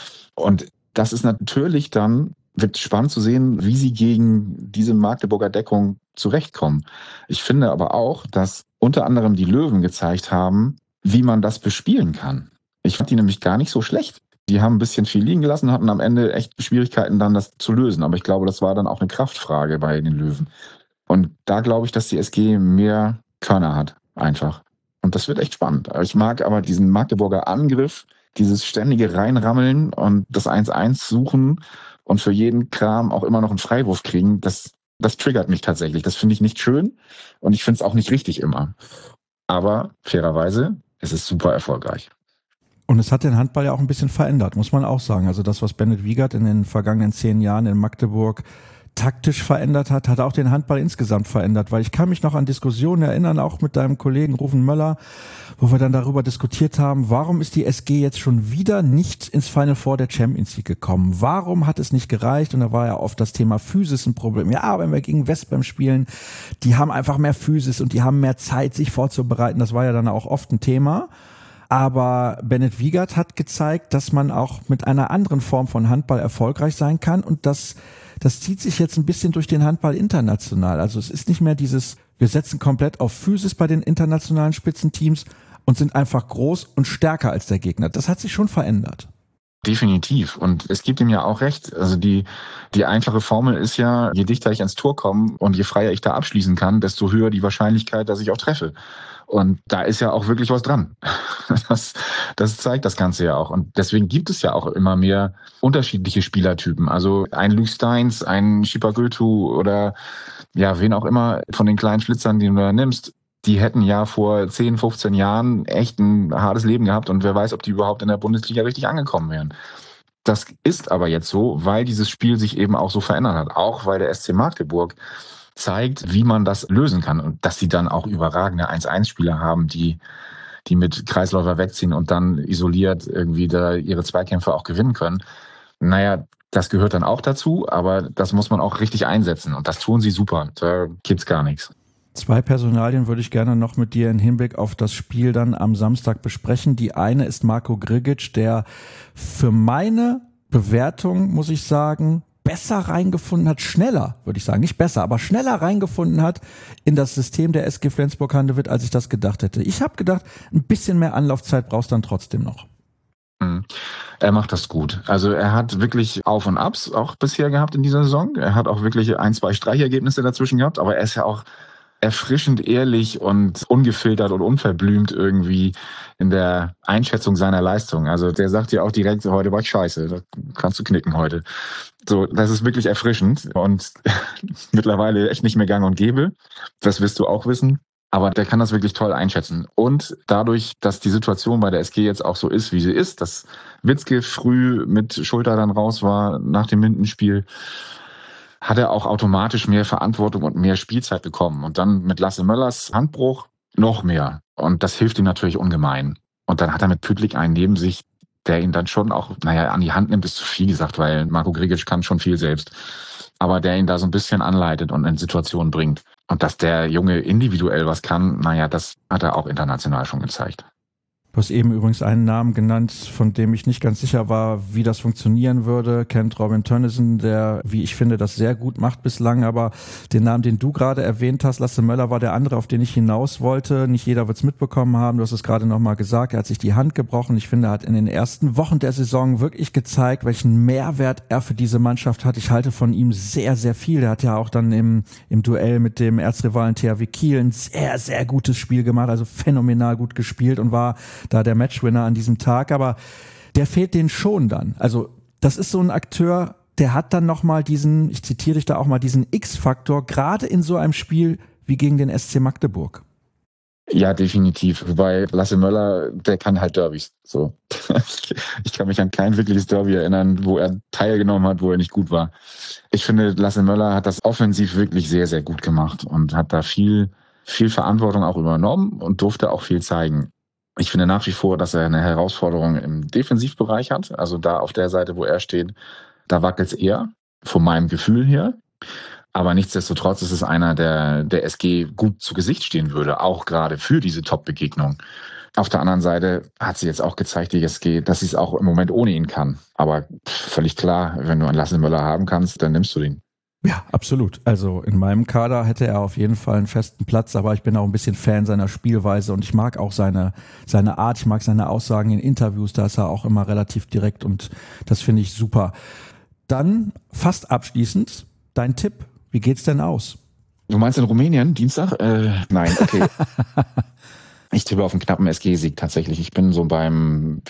Und das ist natürlich dann, wird spannend zu sehen, wie sie gegen diese Magdeburger Deckung zurechtkommen. Ich finde aber auch, dass unter anderem die Löwen gezeigt haben, wie man das bespielen kann. Ich fand die nämlich gar nicht so schlecht. Die haben ein bisschen viel liegen gelassen, hatten am Ende echt Schwierigkeiten, dann das zu lösen. Aber ich glaube, das war dann auch eine Kraftfrage bei den Löwen. Und da glaube ich, dass die SG mehr Körner hat, einfach. Und das wird echt spannend. Ich mag aber diesen Magdeburger Angriff, dieses ständige Reinrammeln und das 1-1 suchen und für jeden Kram auch immer noch einen Freiwurf kriegen. Das triggert mich tatsächlich. Das finde ich nicht schön und ich finde es auch nicht richtig immer. Aber fairerweise, es ist super erfolgreich. Und es hat den Handball ja auch ein bisschen verändert, muss man auch sagen. Also das, was Bennett Wiegert in den vergangenen 10 Jahren in Magdeburg taktisch verändert hat, hat auch den Handball insgesamt verändert. Weil ich kann mich noch an Diskussionen erinnern, auch mit deinem Kollegen Rufen Möller, wo wir dann darüber diskutiert haben, warum ist die SG jetzt schon wieder nicht ins Final Four der Champions League gekommen? Warum hat es nicht gereicht? Und da war ja oft das Thema Physis ein Problem. Ja, wenn wir gegen Westbam spielen, die haben einfach mehr Physis und die haben mehr Zeit, sich vorzubereiten. Das war ja dann auch oft ein Thema. Aber Bennett Wiegert hat gezeigt, dass man auch mit einer anderen Form von Handball erfolgreich sein kann und das zieht sich jetzt ein bisschen durch den Handball international. Also es ist nicht mehr dieses, wir setzen komplett auf Physis bei den internationalen Spitzenteams und sind einfach groß und stärker als der Gegner. Das hat sich schon verändert. Definitiv. Und es gibt ihm ja auch recht. Also die einfache Formel ist ja, je dichter ich ans Tor komme und je freier ich da abschließen kann, desto höher die Wahrscheinlichkeit, dass ich auch treffe. Und da ist ja auch wirklich was dran. Das zeigt das Ganze ja auch. Und deswegen gibt es ja auch immer mehr unterschiedliche Spielertypen. Also ein Luke Steins, ein Shibagötu oder ja, wen auch immer von den kleinen Schlitzern, die du da nimmst, die hätten ja vor 10, 15 Jahren echt ein hartes Leben gehabt und wer weiß, ob die überhaupt in der Bundesliga richtig angekommen wären. Das ist aber jetzt so, weil dieses Spiel sich eben auch so verändert hat. Auch weil der SC Magdeburg zeigt, wie man das lösen kann und dass sie dann auch überragende 1-1-Spieler haben, die mit Kreisläufer wegziehen und dann isoliert irgendwie da ihre Zweikämpfe auch gewinnen können. Naja, das gehört dann auch dazu, aber das muss man auch richtig einsetzen und das tun sie super. Da gibt's gar nichts. 2 Personalien würde ich gerne noch mit dir in Hinblick auf das Spiel dann am Samstag besprechen. Die eine ist Marko Grigic, der für meine Bewertung, muss ich sagen, besser reingefunden hat, schneller, würde ich sagen, nicht besser, aber schneller reingefunden hat in das System der SG Flensburg-Handewitt, als ich das gedacht hätte. Ich habe gedacht, ein bisschen mehr Anlaufzeit brauchst du dann trotzdem noch. Er macht das gut. Also er hat wirklich Auf und Abs auch bisher gehabt in dieser Saison. Er hat auch wirklich 1, 2 Streichergebnisse dazwischen gehabt, aber er ist ja auch erfrischend ehrlich und ungefiltert und unverblümt irgendwie in der Einschätzung seiner Leistung. Also der sagt ja auch direkt, heute war ich scheiße, da kannst du knicken heute. So, das ist wirklich erfrischend und mittlerweile echt nicht mehr gang und gäbe. Das wirst du auch wissen. Aber der kann das wirklich toll einschätzen. Und dadurch, dass die Situation bei der SG jetzt auch so ist, wie sie ist, dass Witzke früh mit Schulter dann raus war nach dem Mindenspiel, hat er auch automatisch mehr Verantwortung und mehr Spielzeit bekommen. Und dann mit Lasse Möllers Handbruch noch mehr. Und das hilft ihm natürlich ungemein. Und dann hat er mit Püttlik einen neben sich, der ihn dann schon auch, an die Hand nimmt, ist zu viel gesagt, weil Marko Grigic kann schon viel selbst. Aber der ihn da so ein bisschen anleitet und in Situationen bringt. Und dass der Junge individuell was kann, das hat er auch international schon gezeigt. Du hast eben übrigens einen Namen genannt, von dem ich nicht ganz sicher war, wie das funktionieren würde. Kent Robin Tönnissen, der, wie ich finde, das sehr gut macht bislang. Aber den Namen, den du gerade erwähnt hast, Lasse Möller, war der andere, auf den ich hinaus wollte. Nicht jeder wird es mitbekommen haben. Du hast es gerade nochmal gesagt. Er hat sich die Hand gebrochen. Ich finde, er hat in den ersten Wochen der Saison wirklich gezeigt, welchen Mehrwert er für diese Mannschaft hat. Ich halte von ihm sehr, sehr viel. Er hat ja auch dann im Duell mit dem Erzrivalen THW Kiel ein sehr, sehr gutes Spiel gemacht. Also phänomenal gut gespielt und war da der Matchwinner an diesem Tag, aber der fehlt denen schon dann. Also das ist so ein Akteur, der hat dann nochmal diesen, ich zitiere dich da auch mal, diesen X-Faktor, gerade in so einem Spiel wie gegen den SC Magdeburg. Ja, definitiv. Wobei Lasse Möller, der kann halt Derbys. So. Ich kann mich an kein wirkliches Derby erinnern, wo er teilgenommen hat, wo er nicht gut war. Ich finde, Lasse Möller hat das offensiv wirklich sehr, sehr gut gemacht und hat da viel Verantwortung auch übernommen und durfte auch viel zeigen. Ich finde nach wie vor, dass er eine Herausforderung im Defensivbereich hat. Also da auf der Seite, wo er steht, da wackelt es eher, von meinem Gefühl her. Aber nichtsdestotrotz ist es einer, der SG gut zu Gesicht stehen würde, auch gerade für diese Top-Begegnung. Auf der anderen Seite hat sie jetzt auch gezeigt, die SG, dass sie es auch im Moment ohne ihn kann. Aber völlig klar, wenn du einen Lasse Möller haben kannst, dann nimmst du den. Ja, absolut. Also in meinem Kader hätte er auf jeden Fall einen festen Platz, aber ich bin auch ein bisschen Fan seiner Spielweise und ich mag auch seine Art, ich mag seine Aussagen in Interviews, da ist er auch immer relativ direkt und das finde ich super. Dann fast abschließend dein Tipp. Wie geht's denn aus? Du meinst in Rumänien, Dienstag? Nein, okay. Ich tippe auf einen knappen SG-Sieg tatsächlich. Ich bin so beim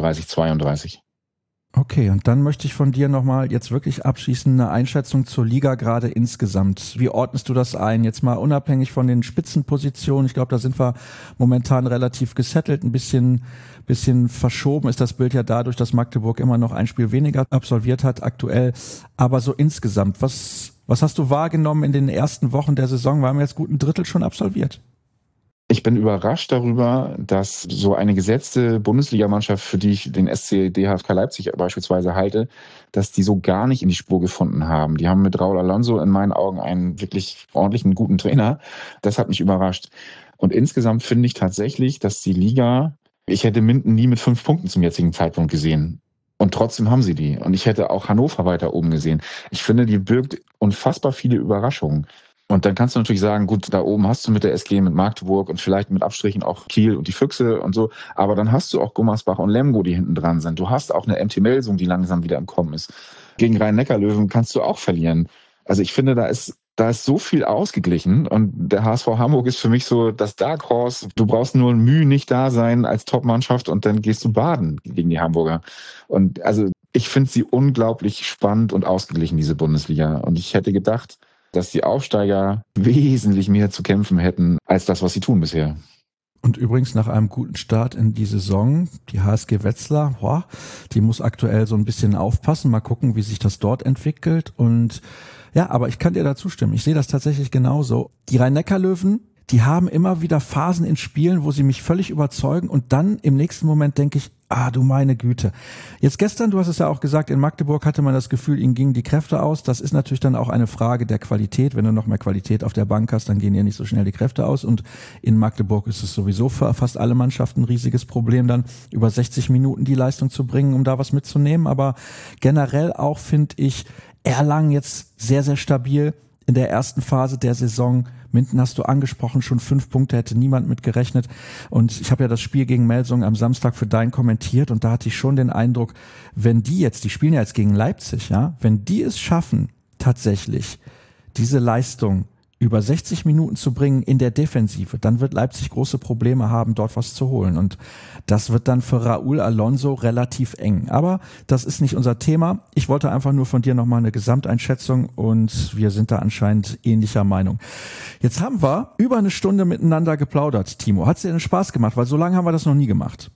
34-32. Okay, und dann möchte ich von dir nochmal jetzt wirklich abschließend eine Einschätzung zur Liga gerade insgesamt. Wie ordnest du das ein? Jetzt mal unabhängig von den Spitzenpositionen. Ich glaube, da sind wir momentan relativ gesettelt. Ein bisschen verschoben ist das Bild ja dadurch, dass Magdeburg immer noch ein Spiel weniger absolviert hat aktuell. Aber so insgesamt, was hast du wahrgenommen in den ersten Wochen der Saison? Wir haben jetzt gut ein Drittel schon absolviert. Ich bin überrascht darüber, dass so eine gesetzte Bundesligamannschaft, für die ich den SC DHFK Leipzig beispielsweise halte, dass die so gar nicht in die Spur gefunden haben. Die haben mit Raúl Alonso in meinen Augen einen wirklich ordentlichen, guten Trainer. Das hat mich überrascht. Und insgesamt finde ich tatsächlich, dass die Liga, ich hätte Minden nie mit 5 Punkten zum jetzigen Zeitpunkt gesehen. Und trotzdem haben sie die. Und ich hätte auch Hannover weiter oben gesehen. Ich finde, die birgt unfassbar viele Überraschungen. Und dann kannst du natürlich sagen, gut, da oben hast du mit der SG, mit Magdeburg und vielleicht mit Abstrichen auch Kiel und die Füchse und so. Aber dann hast du auch Gummersbach und Lemgo, die hinten dran sind. Du hast auch eine MT Melsung, die langsam wieder im Kommen ist. Gegen Rhein-Neckar-Löwen kannst du auch verlieren. Also ich finde, da ist so viel ausgeglichen und der HSV Hamburg ist für mich so das Dark Horse. Du brauchst nur Mühe nicht da sein als Top-Mannschaft und dann gehst du baden gegen die Hamburger. Und also ich finde sie unglaublich spannend und ausgeglichen, diese Bundesliga. Und ich hätte gedacht, dass die Aufsteiger wesentlich mehr zu kämpfen hätten, als das, was sie tun bisher. Und übrigens nach einem guten Start in die Saison, die HSG Wetzlar, die muss aktuell so ein bisschen aufpassen, mal gucken, wie sich das dort entwickelt. Und ja, aber ich kann dir da zustimmen. Ich sehe das tatsächlich genauso. Die Rhein-Neckar-Löwen, die haben immer wieder Phasen in Spielen, wo sie mich völlig überzeugen und dann im nächsten Moment denke ich, du meine Güte. Jetzt gestern, du hast es ja auch gesagt, in Magdeburg hatte man das Gefühl, ihnen gingen die Kräfte aus. Das ist natürlich dann auch eine Frage der Qualität. Wenn du noch mehr Qualität auf der Bank hast, dann gehen ihr nicht so schnell die Kräfte aus. Und in Magdeburg ist es sowieso für fast alle Mannschaften ein riesiges Problem, dann über 60 Minuten die Leistung zu bringen, um da was mitzunehmen. Aber generell auch finde ich Erlangen jetzt sehr, sehr stabil in der ersten Phase der Saison. Minden hast du angesprochen, schon 5 Punkte, hätte niemand mit gerechnet. Und ich habe ja das Spiel gegen Melsung am Samstag für Dein kommentiert und da hatte ich schon den Eindruck, wenn die spielen ja jetzt gegen Leipzig, ja, wenn die es schaffen, tatsächlich diese Leistung über 60 Minuten zu bringen in der Defensive, dann wird Leipzig große Probleme haben, dort was zu holen. Und das wird dann für Raúl Alonso relativ eng. Aber das ist nicht unser Thema. Ich wollte einfach nur von dir nochmal eine Gesamteinschätzung und wir sind da anscheinend ähnlicher Meinung. Jetzt haben wir über eine Stunde miteinander geplaudert, Timo. Hat's dir denn Spaß gemacht? Weil so lange haben wir das noch nie gemacht.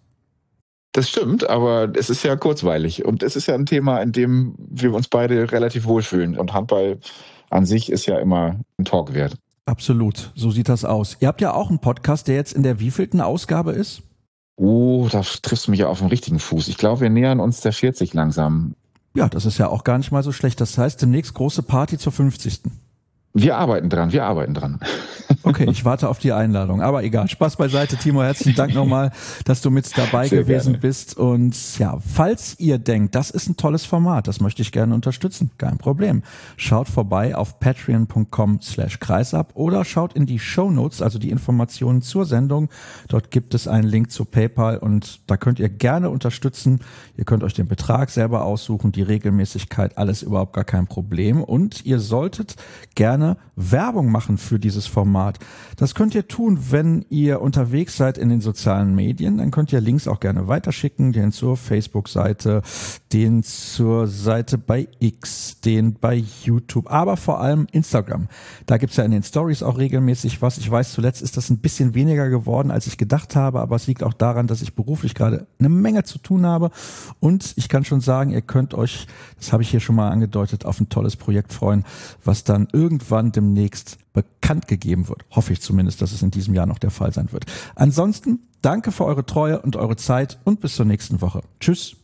Das stimmt, aber es ist ja kurzweilig und es ist ja ein Thema, in dem wir uns beide relativ wohlfühlen und Handball an sich ist ja immer ein Talk wert. Absolut, so sieht das aus. Ihr habt ja auch einen Podcast, der jetzt in der wievielten Ausgabe ist? Oh, da triffst du mich ja auf den richtigen Fuß. Ich glaube, wir nähern uns der 40 langsam. Ja, das ist ja auch gar nicht mal so schlecht. Das heißt, demnächst große Party zur 50. Wir arbeiten dran. Okay, ich warte auf die Einladung. Aber egal, Spaß beiseite, Timo. Herzlichen Dank nochmal, dass du mit dabei Sehr gewesen gerne. bist. Und ja, falls ihr denkt, das ist ein tolles Format, das möchte ich gerne unterstützen, kein Problem. Schaut vorbei auf patreon.com/kreisab oder schaut in die Shownotes, also die Informationen zur Sendung. Dort gibt es einen Link zu PayPal und da könnt ihr gerne unterstützen. Ihr könnt euch den Betrag selber aussuchen, die Regelmäßigkeit, alles überhaupt gar kein Problem. Und ihr solltet gerne Werbung machen für dieses Format. Das könnt ihr tun, wenn ihr unterwegs seid in den sozialen Medien. Dann könnt ihr Links auch gerne weiterschicken, den zur Facebook-Seite, den zur Seite bei X, den bei YouTube, aber vor allem Instagram. Da gibt's ja in den Stories auch regelmäßig was. Ich weiß, zuletzt ist das ein bisschen weniger geworden, als ich gedacht habe, aber es liegt auch daran, dass ich beruflich gerade eine Menge zu tun habe. Und ich kann schon sagen, ihr könnt euch, das habe ich hier schon mal angedeutet, auf ein tolles Projekt freuen, was dann irgendwann demnächst bekannt gegeben wird. Hoffe ich zumindest, dass es in diesem Jahr noch der Fall sein wird. Ansonsten danke für eure Treue und eure Zeit und bis zur nächsten Woche. Tschüss.